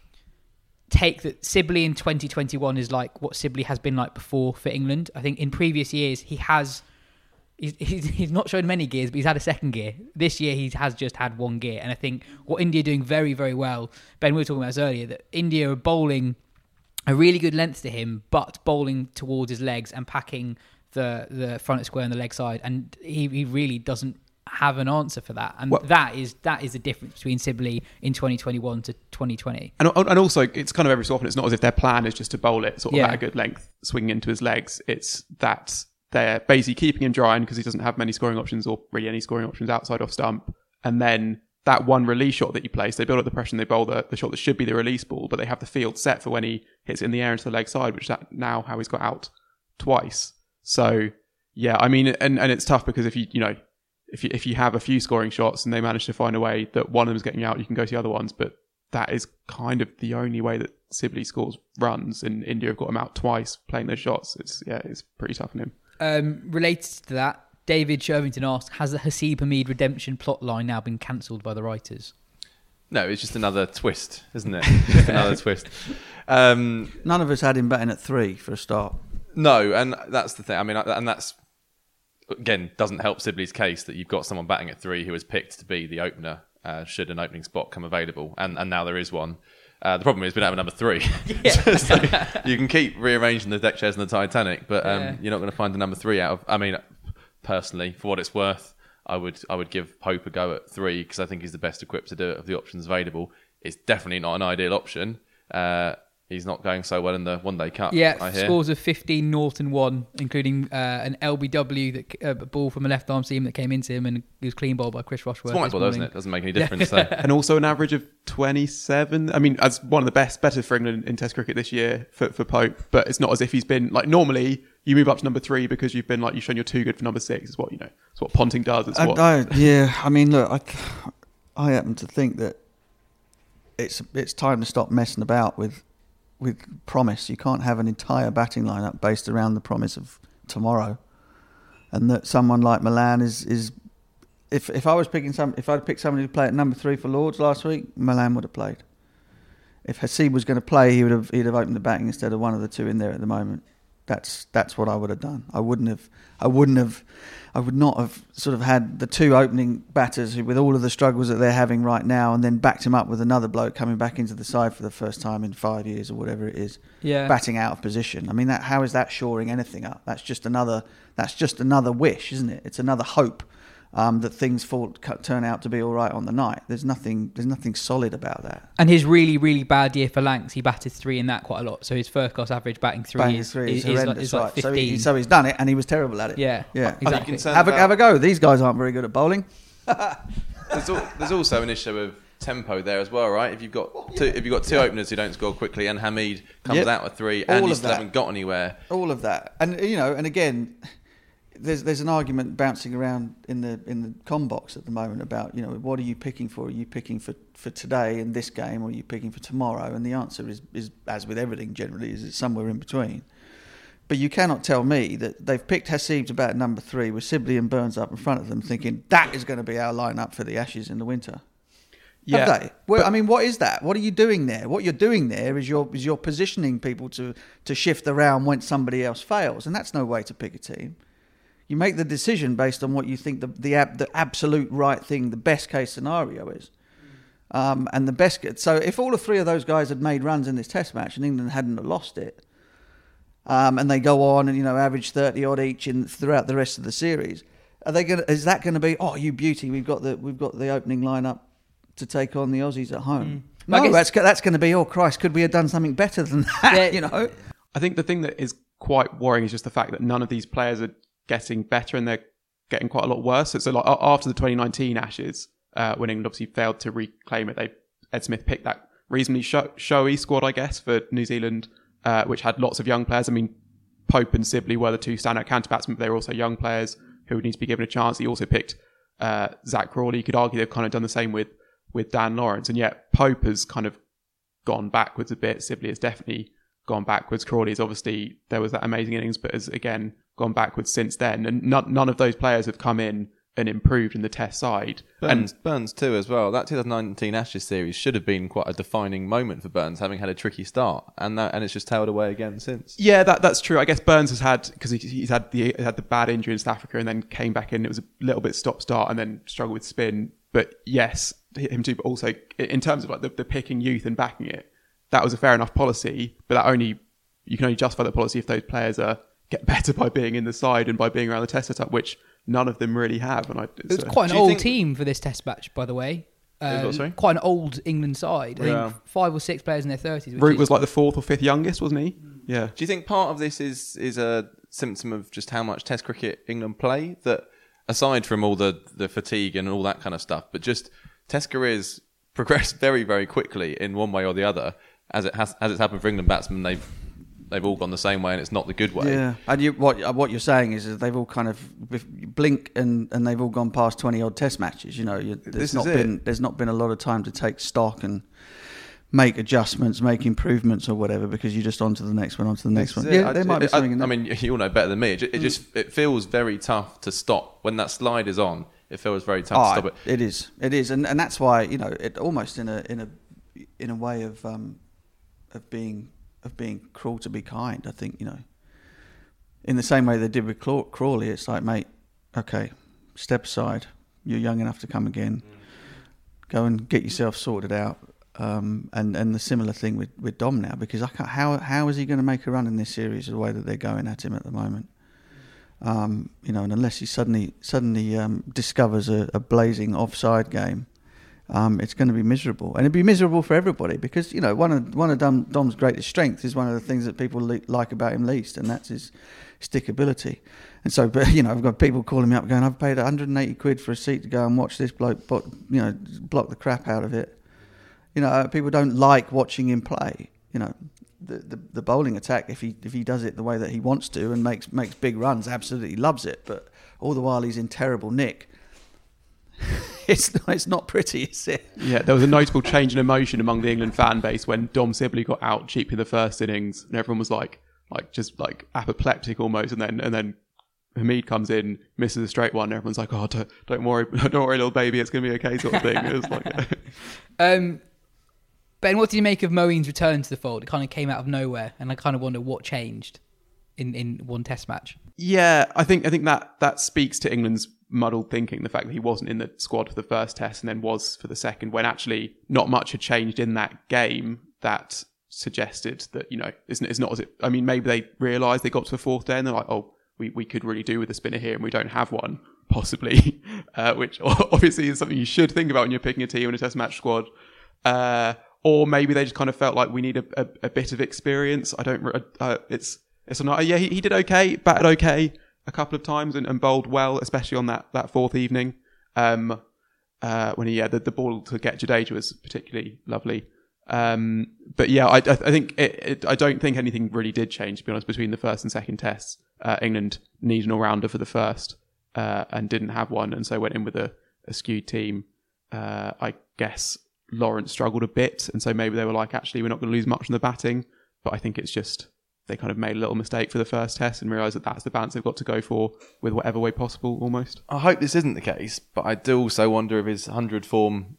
take that Sibley in twenty twenty-one is like what Sibley has been like before for England. I think in previous years, he has... He's, he's he's not shown many gears, but he's had a second gear. This year, he has just had one gear. And I think what India are doing very, very well, Ben, we were talking about this earlier, that India are bowling a really good length to him, but bowling towards his legs and packing the, the front square on the leg side. And he, he really doesn't have an answer for that. And well, that is that is the difference between Sibley in twenty twenty-one to twenty twenty. And, and also, it's kind of every so often, it's not as if their plan is just to bowl it sort of yeah. at a good length, swinging into his legs. It's that... They're basically keeping him drying because he doesn't have many scoring options or really any scoring options outside off stump. And then that one release shot that you place, they build up the pressure and they bowl the, the shot that should be the release ball, but they have the field set for when he hits it in the air into the leg side, which is now how he's got out twice. So, yeah, I mean, and, and it's tough because if you, you know, if you, if you have a few scoring shots and they manage to find a way that one of them's getting out, you can go to the other ones. But that is kind of the only way that Sibley scores runs, and India have got him out twice playing those shots. It's, yeah, it's pretty tough on him. Um, related to that, David Shervington asked, has the Haseeb Hameed redemption plotline now been cancelled by the writers? No, it's just another twist, isn't it? Just another twist. Um, None of us had him batting at three for a start. No, and that's the thing. I mean, and that's again, doesn't help Sibley's case that you've got someone batting at three who is picked to be the opener uh, should an opening spot come available, and, and now there is one. Uh, the problem is we don't have a number three. Yeah. So you can keep rearranging the deck chairs in the Titanic, but um, yeah. you're not going to find a number three out of. I mean, personally, for what it's worth, I would I would give Pope a go at three because I think he's the best equipped to do it of the options available. It's definitely not an ideal option. Uh, He's not going so well in the One Day Cup. Yeah, I hear. Scores of fifteen, naught and one, including uh, an L B W, that uh, a ball from a left arm seam that came into him, and he was clean bowled by Chris Rushworth. It's white ball, doesn't it? Doesn't make any difference. So. And also an average of twenty-seven. I mean, as one of the best, better for England in Test cricket this year for, for Pope, but it's not as if he's been like normally. You move up to number three because you've been like you've shown you're too good for number six. It's what you know. It's what Ponting does. It's I, what. I, yeah, I mean, look, I, I happen to think that it's it's time to stop messing about with. With promise. You can't have an entire batting lineup based around the promise of tomorrow, and that someone like Milan is is. If if I was picking some, if I'd picked somebody to play at number three for Lords last week, Milan would have played. If Hasib was going to play, he would have he'd have opened the batting instead of one of the two in there at the moment. That's that's what I would have done. I wouldn't have. I wouldn't have. I would not have sort of had the two opening batters who, with all of the struggles that they're having right now, and then backed him up with another bloke coming back into the side for the first time in five years or whatever it is, yeah. batting out of position. I mean, that how is that shoring anything up? That's just another. That's just another wish, isn't it? It's another hope um, that things fall, turn out to be all right on the night. There's nothing. There's nothing solid about that. And his really, really bad year for Lancs, he batted three in that quite a lot. So his first class average batting three Batting is, three is, is, is, horrendous, like, is like right? fifteen. So, he, so he's done it, and he was terrible at it. Yeah, yeah. exactly. Have a, have a go. These guys aren't very good at bowling. there's, al- there's also an issue of tempo there as well, right? If you've got two, if you've got two yeah. openers who don't score quickly, and Hamid comes yep. out with three, All and you of still that. haven't got anywhere. All of that, and you know, and again, there's there's an argument bouncing around in the in the com box at the moment about, you know, what are you picking for? Are you picking for, for today in this game, or are you picking for tomorrow? And the answer is is as with everything generally, is it's somewhere in between. But you cannot tell me that they've picked Hasib to bat at number three with Sibley and Burns up in front of them, thinking that is going to be our lineup for the Ashes in the winter. Yeah, Have they? Well, I mean, what is that? What are you doing there? What you're doing there is you're is you're positioning people to to shift around when somebody else fails, and that's no way to pick a team. You make the decision based on what you think the the, ab, the absolute right thing, the best case scenario is. Um, and the best. So if all of three of those guys had made runs in this Test match and England hadn't lost it, um, and they go on and, you know, average thirty odd each in throughout the rest of the series, are they going? Is that going to be? Oh, you beauty! We've got the we've got the opening lineup to take on the Aussies at home. Mm. No, that's that's going to be. Oh Christ! Could we have done something better than that? Yeah. You know. I think the thing that is quite worrying is just the fact that none of these players are getting better, and they're getting quite a lot worse. So, so like after the twenty nineteen Ashes, uh, when England obviously failed to reclaim it, they Ed Smith picked that reasonably show, showy squad, I guess, for New Zealand, uh, which had lots of young players. I mean, Pope and Sibley were the two standout counter batsmen, but they were also young players who would need to be given a chance. He also picked uh, Zach Crawley. You could argue they've kind of done the same with with Dan Lawrence, and yet Pope has kind of gone backwards a bit. Sibley has definitely gone backwards. Crawley's obviously, there was that amazing innings, but has again gone backwards since then. And none, none of those players have come in and improved in the Test side. Burns, and Burns too as well. That twenty nineteen Ashes series should have been quite a defining moment for Burns, having had a tricky start, and that, and it's just tailed away again since. Yeah, that that's true. I guess Burns has had, because he, he's had the had the bad injury in South Africa and then came back in. It was a little bit stop-start and then struggled with spin. But yes, him too. But also in terms of like the, the picking youth and backing it, that was a fair enough policy. But that only you can only justify the policy if those players are get better by being in the side and by being around the Test setup, which none of them really have. And I, it was uh, quite an old think... team for this Test match, by the way. Um, what, quite an old England side. I yeah. think five or six players in their thirties. Root was like the fourth or fifth youngest, wasn't he? Yeah. Do you think part of this is is a symptom of just how much Test cricket England play? That aside from all the, the fatigue and all that kind of stuff, but just Test careers progress very, very quickly in one way or the other. As it has, as it's happened for England batsmen, they've they've all gone the same way, and it's not the good way. Yeah, and you, what what you're saying is that they've all kind of blink and, and they've all gone past twenty odd Test matches. You know, you, there's this not is been it. there's not been a lot of time to take stock and make adjustments, make improvements or whatever, because you're just on to the next one, on to the next this one. Yeah, I, there might it, be something. I, in I that. mean, you all know better than me. It, it just it feels very tough to stop when that slide is on. It feels very tough oh, to stop it. It is, it is, and and that's why, you know, it almost in a in a in a way of um, of being of being cruel to be kind. I think, you know, in the same way they did with Crawley, it's like, mate, okay, step aside. You're young enough to come again. Go and get yourself sorted out. Um, and, and the similar thing with, with Dom now, because I can't, how how is he going to make a run in this series the way that they're going at him at the moment? Um, you know, and unless he suddenly suddenly um, discovers a, a blazing offside game, um, it's going to be miserable, and it'd be miserable for everybody because you know one of one of Dom, Dom's greatest strengths is one of the things that people le- like about him least, and that's his stickability. And so, but you know, I've got people calling me up going, "I've paid one hundred eighty quid for a seat to go and watch this bloke, but, you know, block the crap out of it." You know, people don't like watching him play. You know. The, the the bowling attack, if he if he does it the way that he wants to and makes makes big runs, absolutely loves it. But all the while he's in terrible nick. it's not, it's not pretty, is it? Yeah, there was a notable change in emotion among the England fan base when Dom Sibley got out cheaply in the first innings, and everyone was like like just like apoplectic almost. And then and then Hamid comes in, misses a straight one, and everyone's like, "Oh, don't, don't worry, don't worry, little baby, it's going to be okay," sort of thing. It was like, um. Ben, what do you make of Moeen's return to the fold? It kind of came out of nowhere, and I kind of wonder what changed in, in one Test match. Yeah, I think I think that that speaks to England's muddled thinking. The fact that he wasn't in the squad for the first Test and then was for the second, when actually not much had changed in that game that suggested that, you know, it's, it's not as it. I mean, maybe they realised they got to the fourth day and they're like, oh, we, we could really do with a spinner here, and we don't have one, possibly, uh, which obviously is something you should think about when you're picking a team in a Test match squad. Uh, Or maybe they just kind of felt like we need a, a, a bit of experience. I don't. Uh, it's it's not. Yeah, he, he did okay, batted okay a couple of times and, and bowled well, especially on that, that fourth evening. Um, uh, when he yeah, the, the ball to get Jadeja was particularly lovely. Um, but yeah, I, I think it, it, I don't think anything really did change, to be honest, between the first and second tests. Uh, England needed an all-rounder for the first uh, and didn't have one, and so went in with a, a skewed team. Uh, I guess Lawrence struggled a bit, and so maybe they were like, actually, we're not going to lose much from the batting. But I think it's just they kind of made a little mistake for the first test and realised that that's the balance they've got to go for with whatever way possible, almost. I hope this isn't the case, but I do also wonder if his one hundred form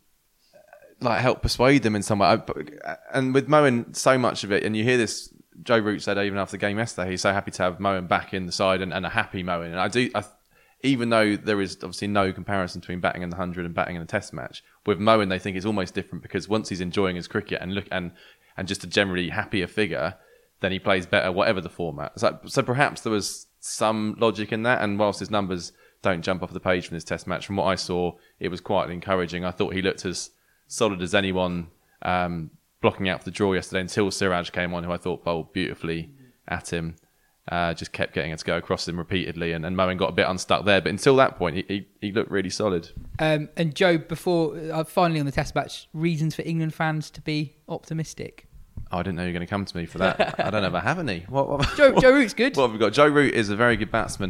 like helped persuade them in some way. I, and with Moeen, so much of it, and you hear this, Joe Root said even after the game yesterday, he's so happy to have Moeen back in the side and, and a happy Moeen. And I do, I, even though there is obviously no comparison between batting in the one hundred and batting in a test match, with Moeen they think it's almost different because once he's enjoying his cricket and look and and just a generally happier figure, then he plays better whatever the format. So, so perhaps there was some logic in that, and whilst his numbers don't jump off the page from this test match, from what I saw, it was quite encouraging. I thought he looked as solid as anyone um, blocking out for the draw yesterday until Siraj came on, who I thought bowled beautifully at him. Uh, just kept getting it to go across him repeatedly, and, and Moeen got a bit unstuck there. But until that point, he he, he looked really solid. Um, and Joe, before uh, finally on the test match, reasons for England fans to be optimistic? Oh, I didn't know you were going to come to me for that. I don't ever have any. What, what, Joe, what, Joe Root's good. What have we got? Joe Root is a very good batsman.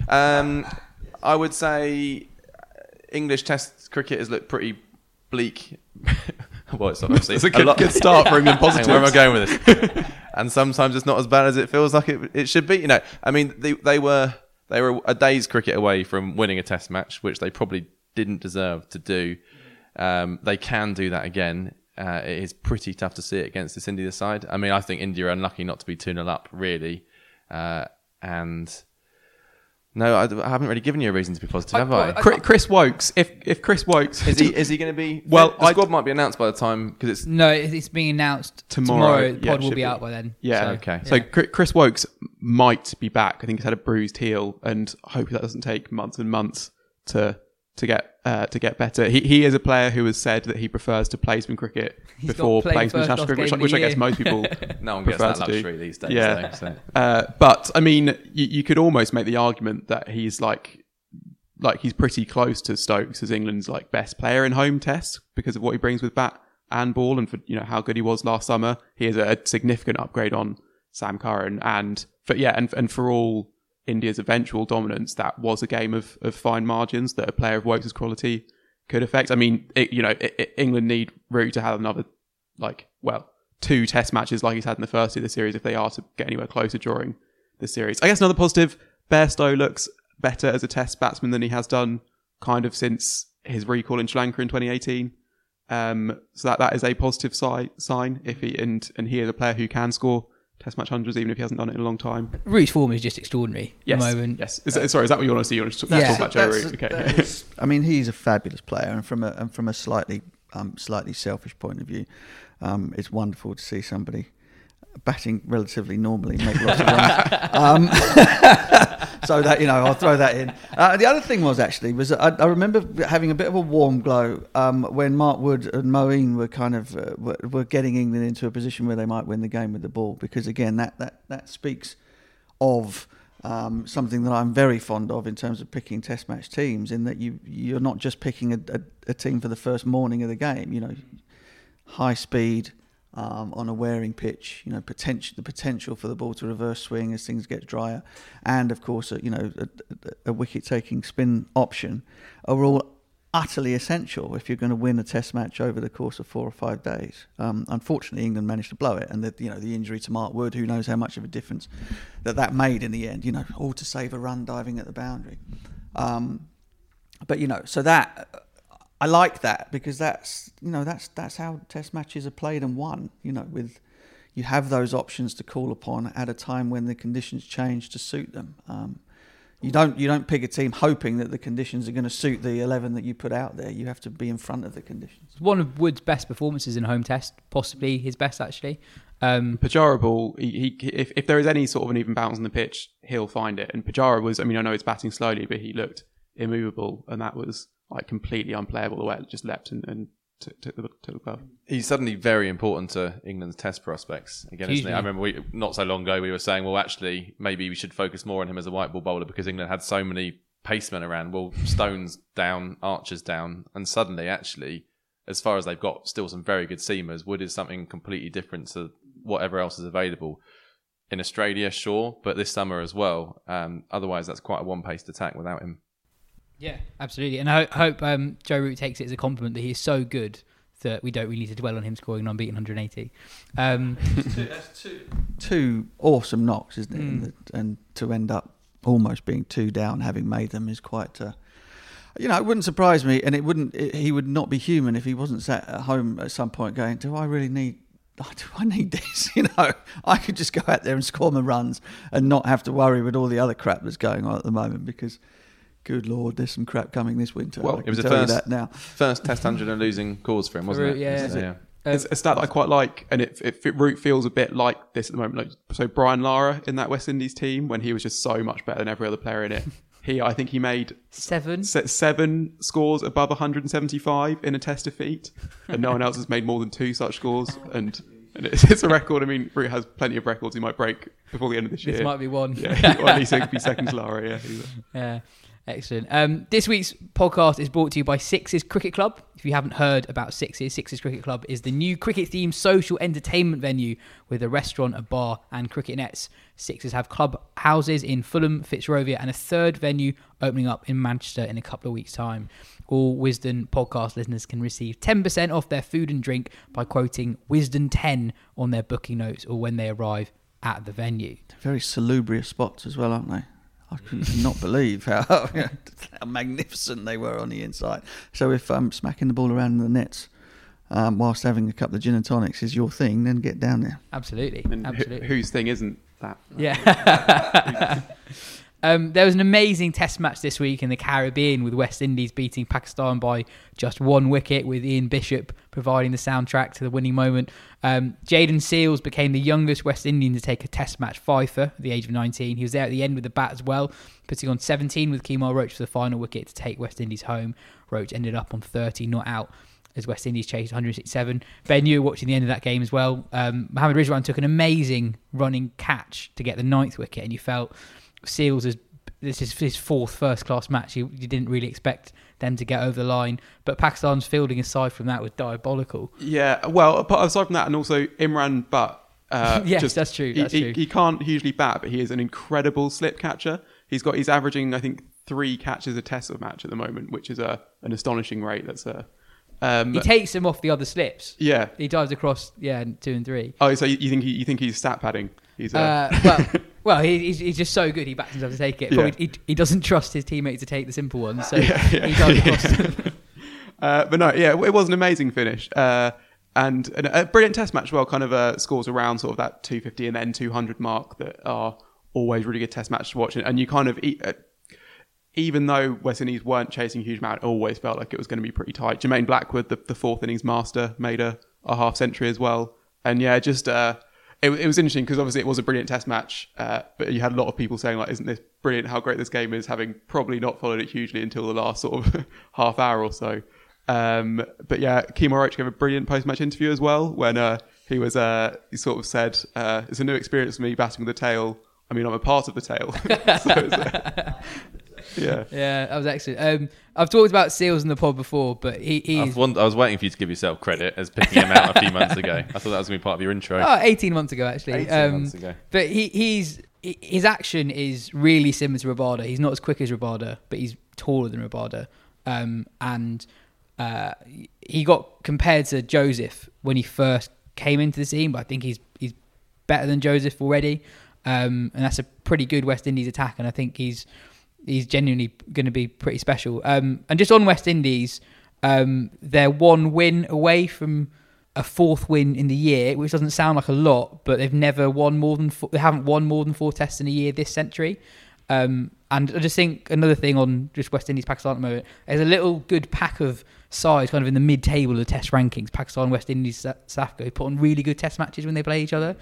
Um, I would say English Test cricket has looked pretty bleak. Well, it's obviously it's a good, a lot, good start for England positives. Where am I going with this? And sometimes it's not as bad as it feels like it, it should be. You know, I mean, they they were they were a day's cricket away from winning a Test match, which they probably didn't deserve to do. Um, they can do that again. Uh, it is pretty tough to see it against this India side. I mean, I think India are unlucky not to be two nil up, really. Uh, and no, I, I haven't really given you a reason to be positive, have I? I? Chris, Chris Wokes, if if Chris Wokes... Is he is he going to be... Well, the squad might be announced by the time... because it's No, it's being announced tomorrow. tomorrow. The pod yeah, will be out by then. Yeah, so, okay. So yeah. Chris Wokes might be back. I think he's had a bruised heel, and I hope that doesn't take months and months to... to get uh, to get better. He he is a player who has said that he prefers to play some cricket He's before playing some international cricket, which, which I guess most people no one gets that luxury these days. Yeah. Though, so. uh, but I mean, you, you could almost make the argument that he's like like he's pretty close to Stokes as England's like best player in home tests because of what he brings with bat and ball, and for you know how good he was last summer. He is a significant upgrade on Sam Curran, and for yeah, and and for all India's eventual dominance, that was a game of, of fine margins that a player of Wokes' quality could affect. I mean, it, you know, it, it, England need Root to have another, like, well, two test matches like he's had in the first of the series if they are to get anywhere closer during the series. I guess another positive, Bairstow looks better as a test batsman than he has done kind of since his recall in Sri Lanka in twenty eighteen. Um, so that, that is a positive si- sign if he, and, and he is a player who can score Test match hundreds, even if he hasn't done it in a long time. Root's form is just extraordinary yes, at the moment. Yes. Is that, sorry, is that what you want to see? You want to talk, Yeah. talk about Joe Root? Okay. That is- I mean, he's a fabulous player, and from a and from a slightly um, slightly selfish point of view, um, it's wonderful to see somebody batting relatively normally make lots of runs. Um, so that, you know, I'll throw that in. Uh, the other thing was actually was I, I remember having a bit of a warm glow um, when Mark Wood and Moeen were kind of uh, were, were getting England into a position where they might win the game with the ball, because again that that that speaks of um, something that I'm very fond of in terms of picking Test match teams, in that you you're not just picking a, a, a team for the first morning of the game. You know, high speed. Um, on a wearing pitch, you know, potential the potential for the ball to reverse swing as things get drier, and of course, a, you know, a, a wicket-taking spin option are all utterly essential if you're going to win a Test match over the course of four or five days. Um, unfortunately, England managed to blow it, and the, you know, the injury to Mark Wood, who knows how much of a difference that that made in the end. You know, all to save a run diving at the boundary. Um, but you know, so that. I like that, because that's, you know, that's that's how Test matches are played and won. You know, with you have those options to call upon at a time when the conditions change to suit them. Um, you don't you don't pick a team hoping that the conditions are going to suit the eleven that you put out there. You have to be in front of the conditions. It's one of Wood's best performances in a home test, possibly his best actually. Um, Pujara ball, he, he, if, if there is any sort of an even balance on the pitch, he'll find it. And Pujara was, I mean, I know it's batting slowly, but he looked immovable, and that was like completely unplayable the way it just leapt and, and took, took, the, took the glove. He's suddenly very important to England's Test prospects again, isn't he? I remember we, not so long ago we were saying, well, actually, maybe we should focus more on him as a white ball bowler, because England had so many pacemen around. Well, Stones down, Archer's down, and suddenly, actually, as far as they've got still some very good seamers, Wood is something completely different to whatever else is available. In Australia, sure, but this summer as well. Um, otherwise, that's quite a one-paced attack without him. Yeah, absolutely. And I hope um, Joe Root takes it as a compliment that he is so good that we don't really need to dwell on him scoring an unbeaten one hundred eighty. Um, That's two, two awesome knocks, isn't it? Mm. And, and to end up almost being two down, having made them, is quite... Uh, you know, it wouldn't surprise me, and it wouldn't. It, he would not be human if he wasn't sat at home at some point going, do I really need... Do I need this? You know, I could just go out there and score my runs and not have to worry with all the other crap that's going on at the moment, because... Good Lord, there's some crap coming this winter. Well, I it was can the tell first, you that now. first Test hundred and losing cause for him, wasn't Root, it? yeah. So, yeah. It's a stat that I quite like, and it, it, it Root feels a bit like this at the moment. Like, so Brian Lara in that West Indies team, when he was just so much better than every other player in it. He, I think he made seven se- seven scores above one hundred seventy-five in a Test defeat, and no one else has made more than two such scores. And and it's, it's a record. I mean, Root has plenty of records he might break before the end of this year. This might be one. Yeah, or at least he could be second to Lara. Yeah. Yeah. Excellent. Um, this week's podcast is brought to you by Sixes Cricket Club. If you haven't heard about Sixes, Sixes Cricket Club is the new cricket-themed social entertainment venue with a restaurant, a bar and cricket nets. Sixes have club houses in Fulham, Fitzrovia and a third venue opening up in Manchester in a couple of weeks' time. All Wisden podcast listeners can receive ten percent off their food and drink by quoting Wisden ten on their booking notes or when they arrive at the venue. Very salubrious spots as well, aren't they? I could not believe how, how magnificent they were on the inside. So if um, smacking the ball around in the nets um, whilst having a couple of gin and tonics is your thing, then get down there. Absolutely. And Absolutely. Wh- whose thing isn't that? Yeah. Um, there was an amazing test match this week in the Caribbean with West Indies beating Pakistan by just one wicket, with Ian Bishop providing the soundtrack to the winning moment. Um, Jayden Seales became the youngest West Indian to take a test match fifer at the age of nineteen. He was there at the end with the bat as well, putting on seventeen with Kemar Roach for the final wicket to take West Indies home. Roach ended up on thirty, not out, as West Indies chased one hundred sixty-seven. Ben, you were watching the end of that game as well. Um, Mohammad Rizwan took an amazing running catch to get the ninth wicket, and you felt Seales, is this is his fourth first-class match. You, you didn't really expect them to get over the line. But Pakistan's fielding, aside from that, was diabolical. Yeah, well, aside from that, and also Imran Butt. Uh, yes, just, that's true. He, That's he, true. he can't hugely bat, but he is an incredible slip catcher. He's got he's averaging, I think, three catches a test match at the moment, which is a an astonishing rate. That's a um, he takes them off the other slips. Yeah, he dives across. Yeah, two and three. Oh, so you, you think he, you think he's stat padding? He's uh, uh... well, well, he, he's, he's just so good. He backs himself to take it. Probably, Yeah. he, he doesn't trust his teammates to take the simple ones, so yeah, yeah, he dives yeah. across them. Uh, but no, yeah, it was an amazing finish. Uh, and, and a brilliant test match as well, kind of uh, scores around sort of that two fifty and then two hundred mark that are always really good test matches to watch. And you kind of, uh, even though West Indies weren't chasing a huge amount, it always felt like it was going to be pretty tight. Jermaine Blackwood, the, the fourth innings master, made a, a half century as well. And yeah, just uh, it, it was interesting because obviously it was a brilliant test match, uh, but you had a lot of people saying like, isn't this brilliant, how great this game is, having probably not followed it hugely until the last sort of half hour or so. Um, but yeah, Kemar Roach gave a brilliant post-match interview as well when uh, he was, uh, he sort of said, uh, it's a new experience for me batting with the tail. I mean, I'm a part of the tail. so it's, uh, yeah. Yeah, that was excellent. Um, I've talked about Seales in the pod before, but he, he's... I was, I was waiting for you to give yourself credit as picking him out a few months ago. I thought that was going to be part of your intro. Oh, eighteen months ago, actually. eighteen um, months ago. But he, he's his action is really similar to Rabada. He's not as quick as Rabada, but he's taller than Rabada. Um, and uh, he got compared to Joseph when he first came into the scene, but I think he's he's better than Joseph already. Um, and that's a pretty good West Indies attack, and I think he's he's genuinely going to be pretty special. Um, and just on West Indies, um, they're one win away from a fourth win in the year, which doesn't sound like a lot, but they've never won more than four, they haven't won more than four tests in a year this century. Um, and I just think another thing on just West Indies, Pakistan at the moment, there's a little good pack of sides kind of in the mid-table of the test rankings. Pakistan, West Indies, South Africa put on really good test matches when they play each other.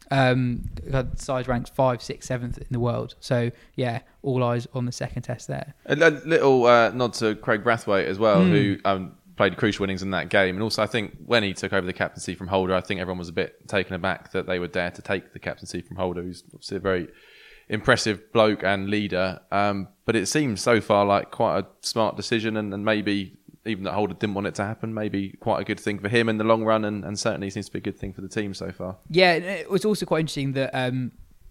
Um, sides ranked five, six, seventh in the world. So yeah, all eyes on the second test there. A little uh, nod to Craig Brathwaite as well, Mm. who um, played crucial innings in that game. And also I think when he took over the captaincy from Holder, I think everyone was a bit taken aback that they would dare to take the captaincy from Holder, who's obviously a very impressive bloke and leader. Um, but it seems so far like quite a smart decision, and, and maybe even that Holder didn't want it to happen, maybe quite a good thing for him in the long run, and, and certainly seems to be a good thing for the team so far. Yeah, it was also quite interesting that um,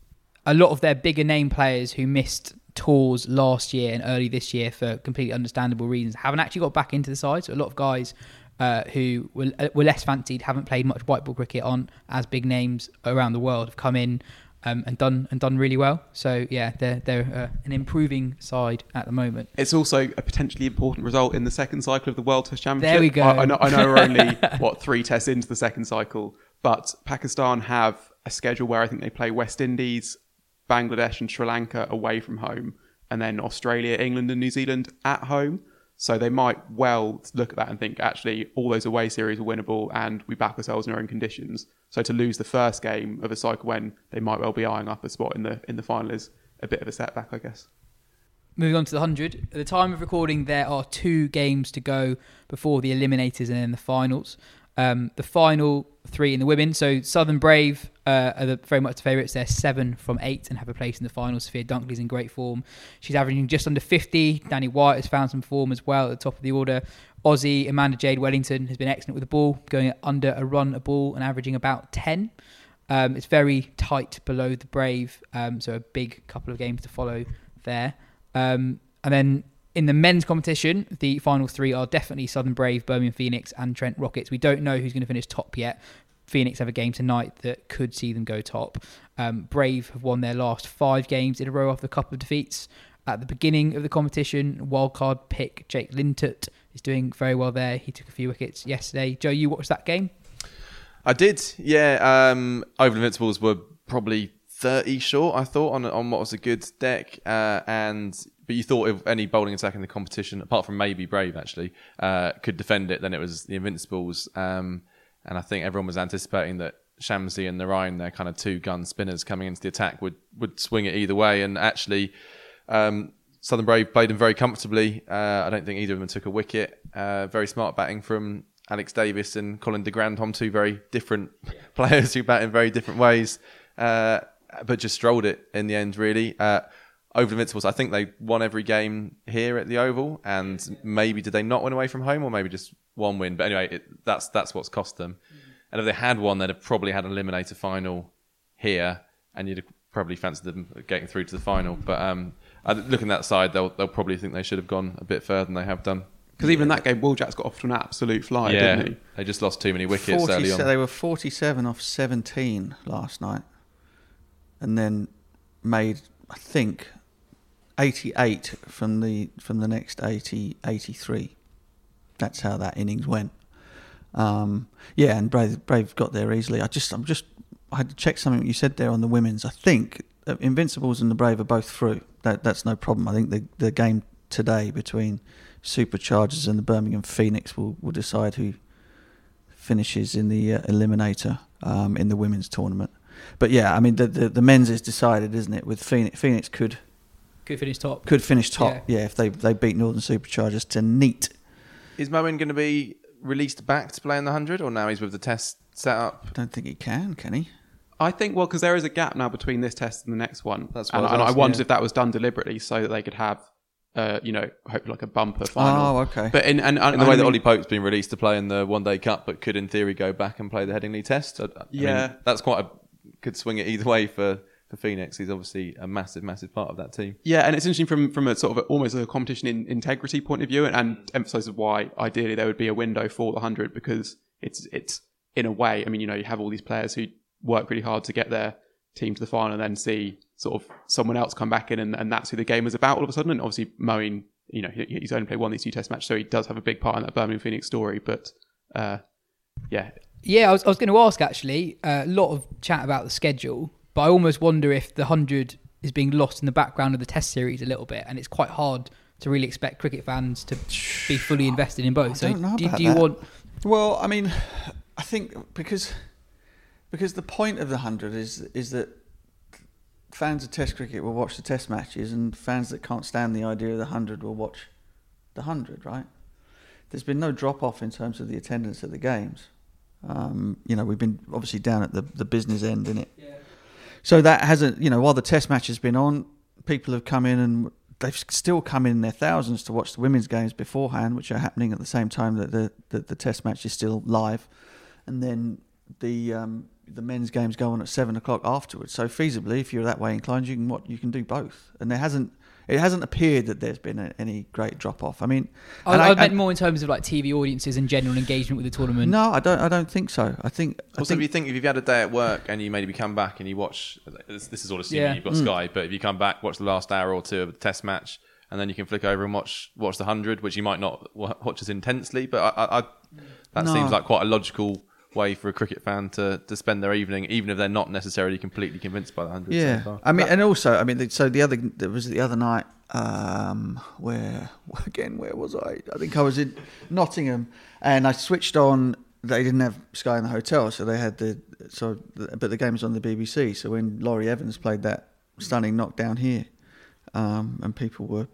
a lot of their bigger name players who missed tours last year and early this year for completely understandable reasons haven't actually got back into the side. So a lot of guys uh, who were, were less fancied, haven't played much white ball cricket on as big names around the world, have come in Um, and done and done really well. So yeah, they're they're uh, an improving side at the moment. It's also a potentially important result in the second cycle of the World Test Championship. There we go. I, I, know, I know we're only what three tests into the second cycle, but Pakistan have a schedule where I think they play West Indies, Bangladesh, and Sri Lanka away from home, and then Australia, England, and New Zealand at home. So they might well look at that and think, actually, all those away series are winnable and we back ourselves in our own conditions. So to lose the first game of a cycle when they might well be eyeing up a spot in the in the final is a bit of a setback, I guess. Moving on to the one hundred. At the time of recording, there are two games to go before the eliminators and then the finals. Um, the final three in the women. So Southern Brave uh, are the, very much the favourites. They're seven from eight and have a place in the final. Sophia Dunkley's in great form. She's averaging just under fifty. Danny White has found some form as well at the top of the order. Aussie Amanda Jade Wellington has been excellent with the ball, going under a run a ball and averaging about ten. Um, it's very tight below the Brave, um, so a big couple of games to follow there. Um, and then in the men's competition, the final three are definitely Southern Brave, Birmingham Phoenix and Trent Rockets. We don't know who's going to finish top yet. Phoenix have a game tonight that could see them go top. Um, Brave have won their last five games in a row after a couple of defeats. At the beginning of the competition, wildcard pick Jake Lintert is doing very well there. He took a few wickets yesterday. Joe, you watched that game? I did, yeah. Um, Over Invincibles were probably thirty short, I thought, on on what was a good deck. Uh, and But you thought if any bowling attack in the competition, apart from maybe Brave actually, uh, could defend it, then it was the Invincibles. Um, and I think everyone was anticipating that Shamsi and Narayan, their kind of two gun spinners coming into the attack, would, would swing it either way. And actually, um, Southern Brave played them very comfortably. Uh, I don't think either of them took a wicket. Uh, very smart batting from Alex Davis and Colin de Grandhomme, two very different players who bat in very different ways, uh, but just strolled it in the end, really. Uh, Over the Invincibles, I think they won every game here at the Oval, and maybe did they not win away from home, or maybe just one win. But anyway, it, that's that's what's cost them. And if they had won, they'd have probably had an eliminator final here, and you'd have probably fancied them getting through to the final. But um, looking at that side, they'll they'll probably think they should have gone a bit further than they have done. Because even in that game, Wooljack's got off to an absolute fly, yeah, didn't he? They just lost too many wickets forty, early on. They were forty-seven off seventeen last night, and then made, I think, eighty-eight from the from the next eighty, eighty-three. That's how that innings went. Um, yeah, and Brave Brave got there easily. I just I'm just I had to check something you said there on the women's. I think Invincibles and the Brave are both through. That that's no problem. I think the the game today between Superchargers and the Birmingham Phoenix will, will decide who finishes in the uh, eliminator um, in the women's tournament. But yeah, I mean the, the the men's is decided, isn't it? With Phoenix, Phoenix could could finish top. Could finish top. Yeah, yeah if they they beat Northern Superchargers to neat. Is Moen going to be released back to play in the one hundred, or now he's with the test set up? I don't think he can. Can he? I think, well, because there is a gap now between this test and the next one. That's what and I, was and I asking, wondered yeah. if that was done deliberately so that they could have, uh, you know, hopefully like a bumper final. Oh, okay. But in, and, and in the way I that mean, Ollie Pope's been released to play in the One Day Cup, but could in theory go back and play the Headingley Test. I, I Yeah. mean, that's quite a could swing it either way for, for Phoenix. He's obviously a massive, massive part of that team. Yeah, and it's interesting from from a sort of a, almost a competition in integrity point of view, and, and emphasises why ideally there would be a window for the one hundred, because it's it's in a way. I mean, you know, you have all these players who work really hard to get their team to the final, and then see sort of someone else come back in, and, and that's who the game is about all of a sudden. And obviously, Moeen, you know, he, he's only played one of these two test matches, so he does have a big part in that Birmingham Phoenix story. But uh, yeah, yeah, I was I was going to ask actually a lot of chat about the schedule, but I almost wonder if the one hundred is being lost in the background of the test series a little bit, and it's quite hard to really expect cricket fans to be fully invested in both. I so don't know do, about do you that. want? Well, I mean, I think because because the point of the one hundred is is that fans of Test cricket will watch the Test matches, and fans that can't stand the idea of the one hundred will watch the one hundred, right? There's been no drop-off in terms of the attendance at the games. Um, you know, we've been obviously down at the, the business end, innit? Yeah. So that hasn't, you know, while the Test match has been on, people have come in and they've still come in their thousands to watch the women's games beforehand, which are happening at the same time that the, the, the Test match is still live. And then the... Um, the men's games go on at seven o'clock afterwards. So feasibly, if you're that way inclined, you can what you can do both. And there hasn't it hasn't appeared that there's been a, any great drop off. I mean, I, I, I meant I, more in terms of like T V audiences and general engagement with the tournament. No, I don't. I don't think so. I think I Also, think, if you think if you've had a day at work and you maybe come back and you watch, this, this is all assuming Yeah. you've got Mm. Sky, but if you come back, watch the last hour or two of the Test match, and then you can flick over and watch watch the one hundred, which you might not wa- watch as intensely, but I, I, I, that No. seems like quite a logical way for a cricket fan to, to spend their evening, even if they're not necessarily completely convinced by the one hundred. Yeah, so far. I mean, and also, I mean, the- so the other there was the other night. Um, where again? Where was I? I think I was in Nottingham, and I switched on. They didn't have Sky in the hotel, so they had the so. But the game was on the B B C. So when Laurie Evans played that stunning knockdown here, um, and people were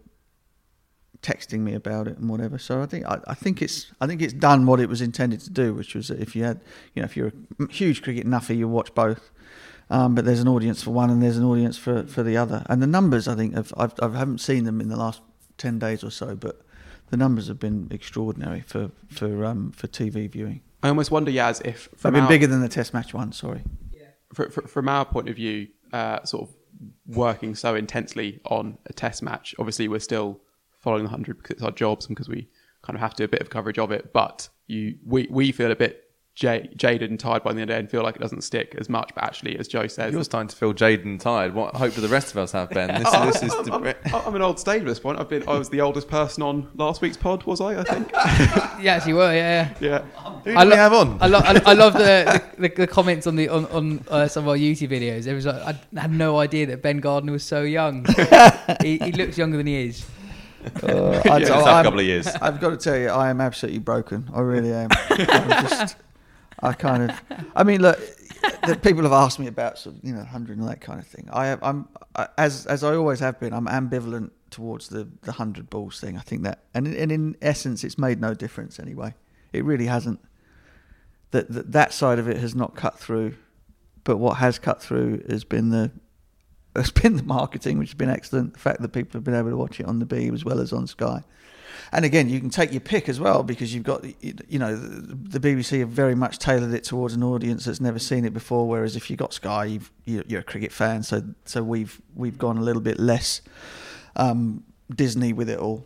texting me about it and whatever. So I think I, I think it's I think it's done what it was intended to do, which was that if you had you know if you're a huge cricket nuffy, you watch both. Um, but there's an audience for one and there's an audience for, for the other. And the numbers, I think, have, I've, I haven't seen them in the last ten days or so, but the numbers have been extraordinary for for um, for T V viewing. I almost wonder, Yaz, if They've from been our, bigger than the Test match one. Sorry. fr- fr- from our point of view, uh, sort of working so intensely on a Test match. Obviously, we're still following the one hundred because it's our jobs and because we kind of have to do a bit of coverage of it. But you, we, we feel a bit j- jaded and tired by the end of the day and feel like it doesn't stick as much. But actually, as Joe says, You're starting to feel jaded and tired. What hope do the rest of us have, Ben? This, Oh, this is I'm, debra- I'm, I'm an old stage at this point. I've been. I was the oldest person on last week's pod, was I? I think. Yeah, actually were. Yeah. Yeah. Who do I we lo- have on? I, lo- I, I love the, the, the comments on the on, on uh, some of our YouTube videos. It was like, I had no idea that Ben Gardner was so young. he, he looks younger than he is. Uh, I, Yeah, it's I, a I'm- couple of years. I've got to tell you, I am absolutely broken. I really am. I'm just, I kind of, I mean, look, the people have asked me about sort of, you know, one hundred and that kind of thing. I have, I'm, I, as as I always have been, I'm ambivalent towards the, the one hundred balls thing. I think that, and, and in essence, it's made no difference anyway. It really hasn't. That, that that side of it has not cut through, but what has cut through has been the has been the marketing, which has been excellent. The fact that people have been able to watch it on the B as well as on Sky. And again, you can take your pick as well, because you've got, you know, the B B C have very much tailored it towards an audience that's never seen it before. Whereas if you've got Sky, you've, you're a cricket fan, so so we've we've gone a little bit less um, Disney with it all.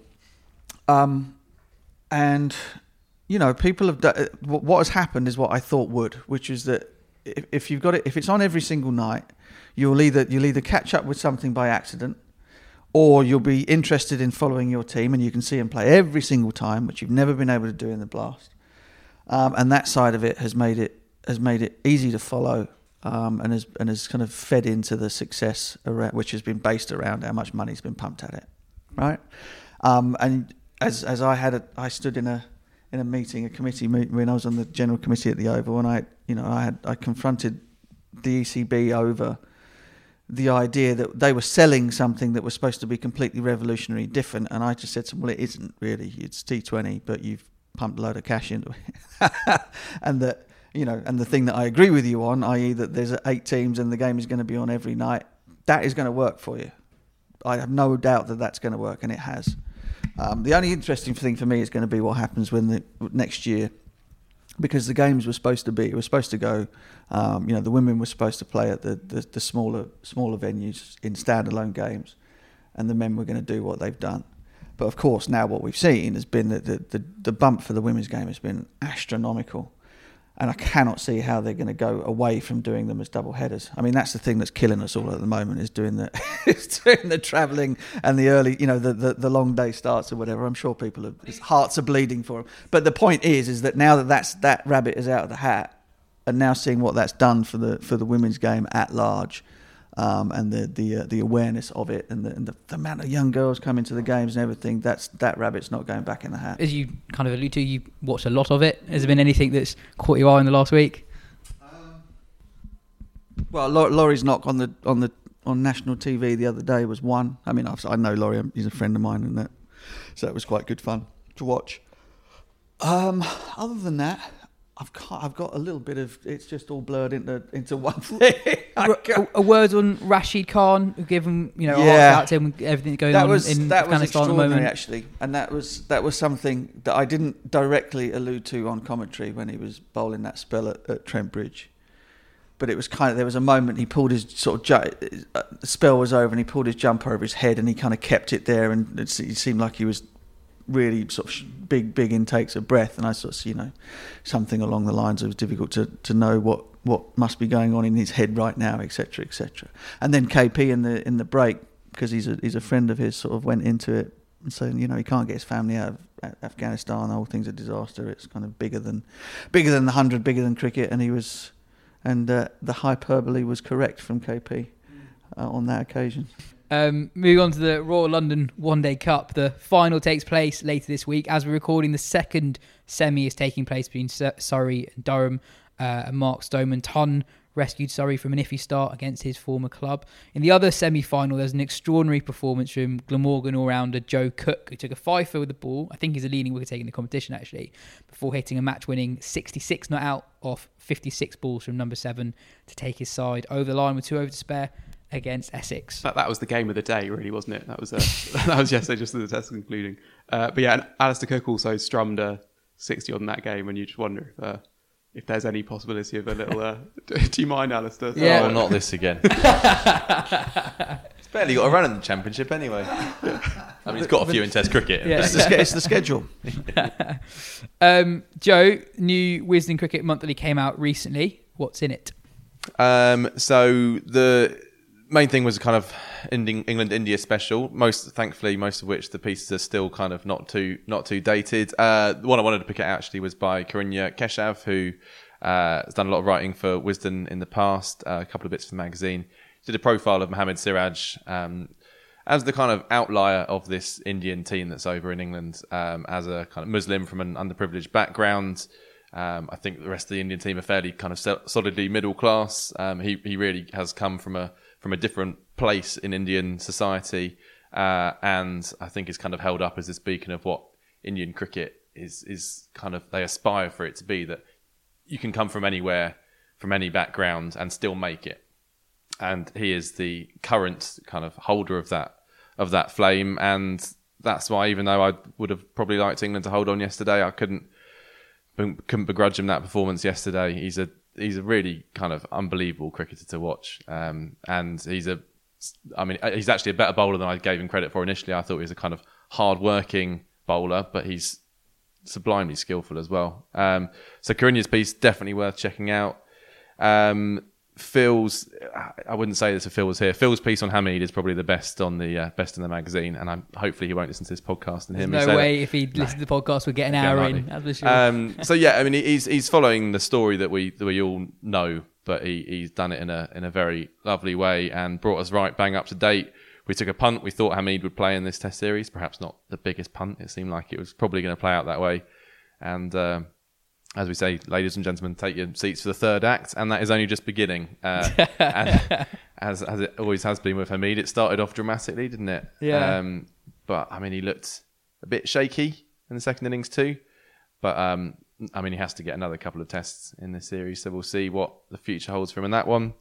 Um, and you know, people have done, what has happened is what I thought would, which is that if, if you've got it, if it's on every single night, you'll either you'll either catch up with something by accident, or you'll be interested in following your team and you can see them play every single time, which you've never been able to do in the Blast. um, and that side of it has made it has made it easy to follow, um, and has and has kind of fed into the success around, which has been based around how much money's been pumped at it, right? Um, and as as I had a, I stood in a in a meeting, a committee meeting when I was on the general committee at the Oval, and I you know I had I confronted the E C B over the idea that they were selling something that was supposed to be completely revolutionary, different, and I just said to them, well, it isn't really. It's T twenty, but you've pumped a load of cash into it. And that, you know, and the thing that I agree with you on, that is that there's eight teams and the game is going to be on every night, that is going to work for you. I have no doubt that that's going to work, and it has. Um, the only interesting thing for me is going to be what happens when the next year, because the games were supposed to be, it was supposed to go, um, you know, the women were supposed to play at the, the, the smaller smaller venues in standalone games, and the men were going to do what they've done. But of course, now what we've seen has been that the, the, the bump for the women's game has been astronomical. And I cannot see how they're going to go away from doing them as double headers. I mean, that's the thing that's killing us all at the moment, is doing the is doing the travelling and the early, you know, the, the, the long day starts or whatever. I'm sure people are, his hearts are bleeding for them. But the point is, is that now that that's, that rabbit is out of the hat, and now seeing what that's done for the for the women's game at large, um, and the the uh, the awareness of it, and, the, and the, the amount of young girls coming to the games and everything, that's that rabbit's not going back in the hat. As you kind of allude to, you watched a lot of it. Has there been anything that's caught your eye in the last week? Um, well, Laurie's knock on the on the on national T V the other day was one. I mean, I've, I know Laurie; he's a friend of mine, and that, so it was quite good fun to watch. Um, other than that, I've got, I've got a little bit of, it's just all blurred into into one thing. a, a word on Rashid Khan, given, you know, yeah. out to him, everything going that on was, in that Afghanistan was at the extraordinary, moment. actually, and that was that was something that I didn't directly allude to on commentary when he was bowling that spell at, at Trent Bridge. But it was kind of, there was a moment he pulled his sort of ju- uh, the spell was over, and he pulled his jumper over his head, and he kind of kept it there, and it seemed like he was really sort of big, big intakes of breath, and I sort of, you know, something along the lines of it was difficult to, to know what, what must be going on in his head right now, et cetera, et cetera. And then K P in the in the break, because he's a he's a friend of his, sort of went into it and saying, you know, he can't get his family out of Afghanistan. The whole thing's a disaster. It's kind of bigger than bigger than the hundred, bigger than cricket, and he was, and uh, the hyperbole was correct from K P uh, on that occasion. Um, moving on to the Royal London One Day Cup. The final takes place later this week. As we're recording, the second semi is taking place between Surrey and Durham. Uh, and Mark Stoneman Ton rescued Surrey from an iffy start against his former club. In the other semi-final, there's an extraordinary performance from Glamorgan all-rounder Joe Cook, who took a fifer with the ball. I think he's a leading wicket taker in the competition, actually, before hitting a match-winning sixty-six not out off fifty-six balls from number seven to take his side over the line with two over to spare against Essex. That, that was the game of the day, really, wasn't it? That was uh, that was yesterday, just as the test concluding. Uh, but yeah, and Alistair Cook also strummed a sixty on that game, and you just wonder if uh, if there's any possibility of a little. Uh, do you mind, Alistair? Yeah, oh, not this again. It's barely got a run in the Championship anyway. I mean, he's got a few in Test cricket. Yeah. It's, the, it's the schedule. um, Joe, new Wisden Cricket Monthly came out recently. What's in it? Um, so the main thing was a kind of England India special. Most, thankfully, most of which the pieces are still kind of not too not too dated. Uh, the one I wanted to pick out actually was by Karinya Keshav, who uh, has done a lot of writing for Wisden in the past. Uh, a couple of bits for the magazine. Did a profile of Mohammad Siraj um, as the kind of outlier of this Indian team that's over in England, um, as a kind of Muslim from an underprivileged background. Um, I think the rest of the Indian team are fairly kind of solidly middle class. Um, he he really has come from a from a different place in Indian society, uh, and I think is kind of held up as this beacon of what Indian cricket is is kind of, they aspire for it to be, that you can come from anywhere, from any background, and still make it. And he is the current kind of holder of that of that flame, and that's why, even though I would have probably liked England to hold on yesterday, I couldn't. couldn't begrudge him that performance yesterday. He's a he's a really kind of unbelievable cricketer to watch, um, and he's a I mean he's actually a better bowler than I gave him credit for initially. I thought he was a kind of hard-working bowler, but he's sublimely skillful as well. Um, so Karinya's piece definitely worth checking out. Um, Phil's, I wouldn't say this if Phil was here. Phil's piece on Hamid is probably the best on the uh, best in the magazine, and I'm hopefully he won't listen to this podcast and hear There's me no say way that. if he'd listen to the podcast, we'd get an Yeah, hour likely. in. That's for sure. Um, so yeah, I mean, he's he's following the story that we that we all know, but he, he's done it in a in a very lovely way and brought us right bang up to date. We took a punt. We thought Hamid would play in this Test series. Perhaps not the biggest punt. It seemed like it was probably going to play out that way. And uh, as we say, ladies and gentlemen, take your seats for the third act, and that is only just beginning. Uh, and as as it always has been with Hamid, it started off dramatically, didn't it? Yeah. Um, but I mean, he looked a bit shaky in the second innings too. But um, I mean, he has to get another couple of tests in this series, so we'll see what the future holds for him in that one.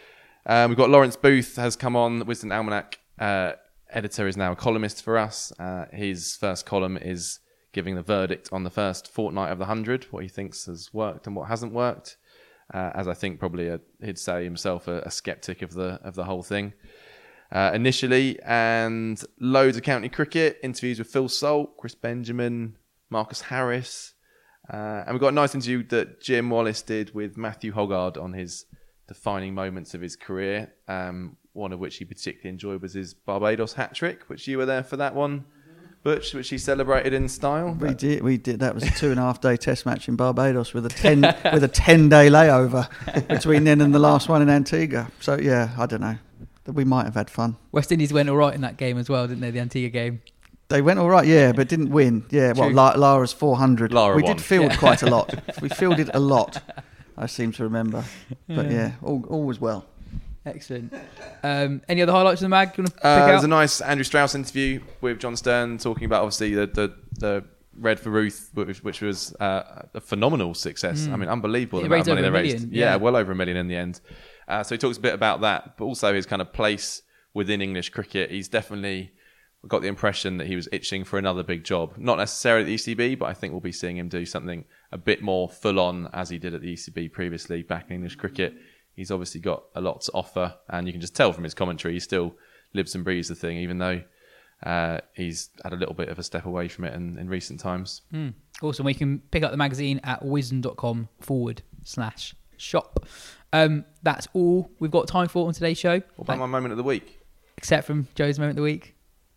Um, we've got Lawrence Booth has come on. The Wisden Almanac uh, editor is now a columnist for us. Uh, his first column is giving the verdict on the first fortnight of the hundred, what he thinks has worked and what hasn't worked. Uh, as I think probably a, he'd say himself a, a skeptic of the of the whole thing. Uh, initially, and loads of county cricket, interviews with Phil Salt, Chris Benjamin, Marcus Harris. Uh, and we've got a nice interview that Jim Wallace did with Matthew Hoggard on his defining moments of his career, um, one of which he particularly enjoyed was his Barbados hat-trick, which you were there for that one, Butch, which he celebrated in style. We did. We did. That was a two and a half day test match in Barbados with a ten with a ten day layover between then and the last one in Antigua. So yeah, I don't know. We might have had fun. West Indies went all right in that game as well, didn't they? The Antigua game. They went all right, yeah, but didn't win. Yeah, well, True. La- Lara's four hundred. Lara we won. did field Yeah. quite a lot. We fielded a lot. I seem to remember. But yeah, all, all was well. Excellent. Um, any other highlights of the mag you want to pick Uh, out? there's a nice Andrew Strauss interview with John Stern talking about obviously the the, the Red for Ruth, which, which was uh, a phenomenal success. Mm. I mean, unbelievable It the amount raised of money over they a raised. million, Yeah, yeah. well over a million in the end. Uh, so he talks a bit about that, but also his kind of place within English cricket. He's definitely got the impression that he was itching for another big job. Not necessarily at the E C B, but I think we'll be seeing him do something a bit more full on as he did at the E C B previously back in English cricket. He's obviously got a lot to offer, and you can just tell from his commentary he still lives and breathes the thing, even though uh, he's had a little bit of a step away from it in, in recent times. Mm. Awesome. We can pick up the magazine at wisdom.com forward slash shop. Um, that's all we've got time for on today's show. What about my moment of the week? Except from Joe's moment of the week.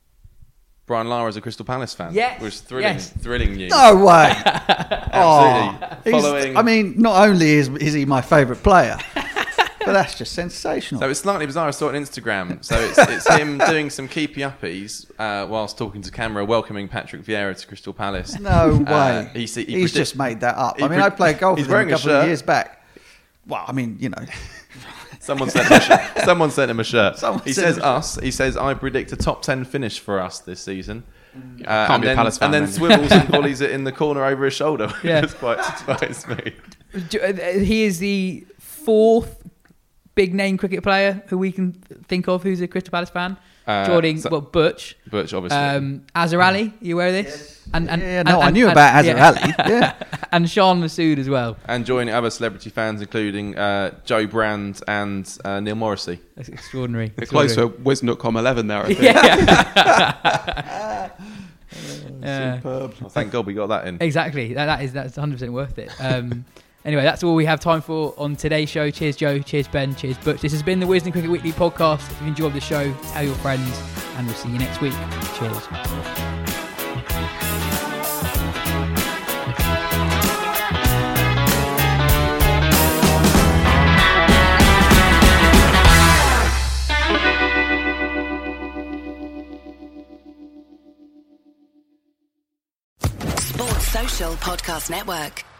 Brian Lara is a Crystal Palace fan. Yes, Which is thrilling, yes. thrilling news. No way. Absolutely. Oh, he's- Following... I mean, not only is, is he my favourite player, but that's just sensational. So it's slightly bizarre. I saw it on Instagram. So it's it's him doing some keepy uppies uh, whilst talking to camera, welcoming Patrick Vieira to Crystal Palace. No way. Uh, he, he He's predict- just made that up. he I mean, pre- I played golf he's with him a wearing a couple of shirt. years back. Well, I mean, you know. Someone sent him a shirt. Someone sent him a shirt. Someone he sent says him a shirt. us. He says I predict a top ten finish for us this season. Uh, Can't and be a then, Palace fan And then then. swivels and volleys it in the corner over his shoulder. Yeah. It's quite quite smooth. Jo- uh, He is the fourth big name cricket player who we can think of who's a Crystal Palace fan. Uh, Joining, so- well, Butch. Butch, obviously. Um, Azhar Ali, you aware of this? And, and, Yeah, and- no, I and- knew and- about Azhar yeah. Ali. Yeah. And Sean Masood as well. And joining other celebrity fans, including uh, Joe Brand and uh, Neil Morrissey. That's extraordinary. They're close Extraordinary. to wisdom dot com eleven there, I think. Yeah. Yeah. Superb. Well, thank God we got that in. Exactly. That, that is that's one hundred percent worth it. Um, anyway, that's all we have time for on today's show. Cheers, Joe. Cheers, Ben. Cheers, Butch. This has been the Wisden Cricket Weekly podcast. If you enjoyed the show, tell your friends, and we'll see you next week. Cheers. Sports Social Podcast Network.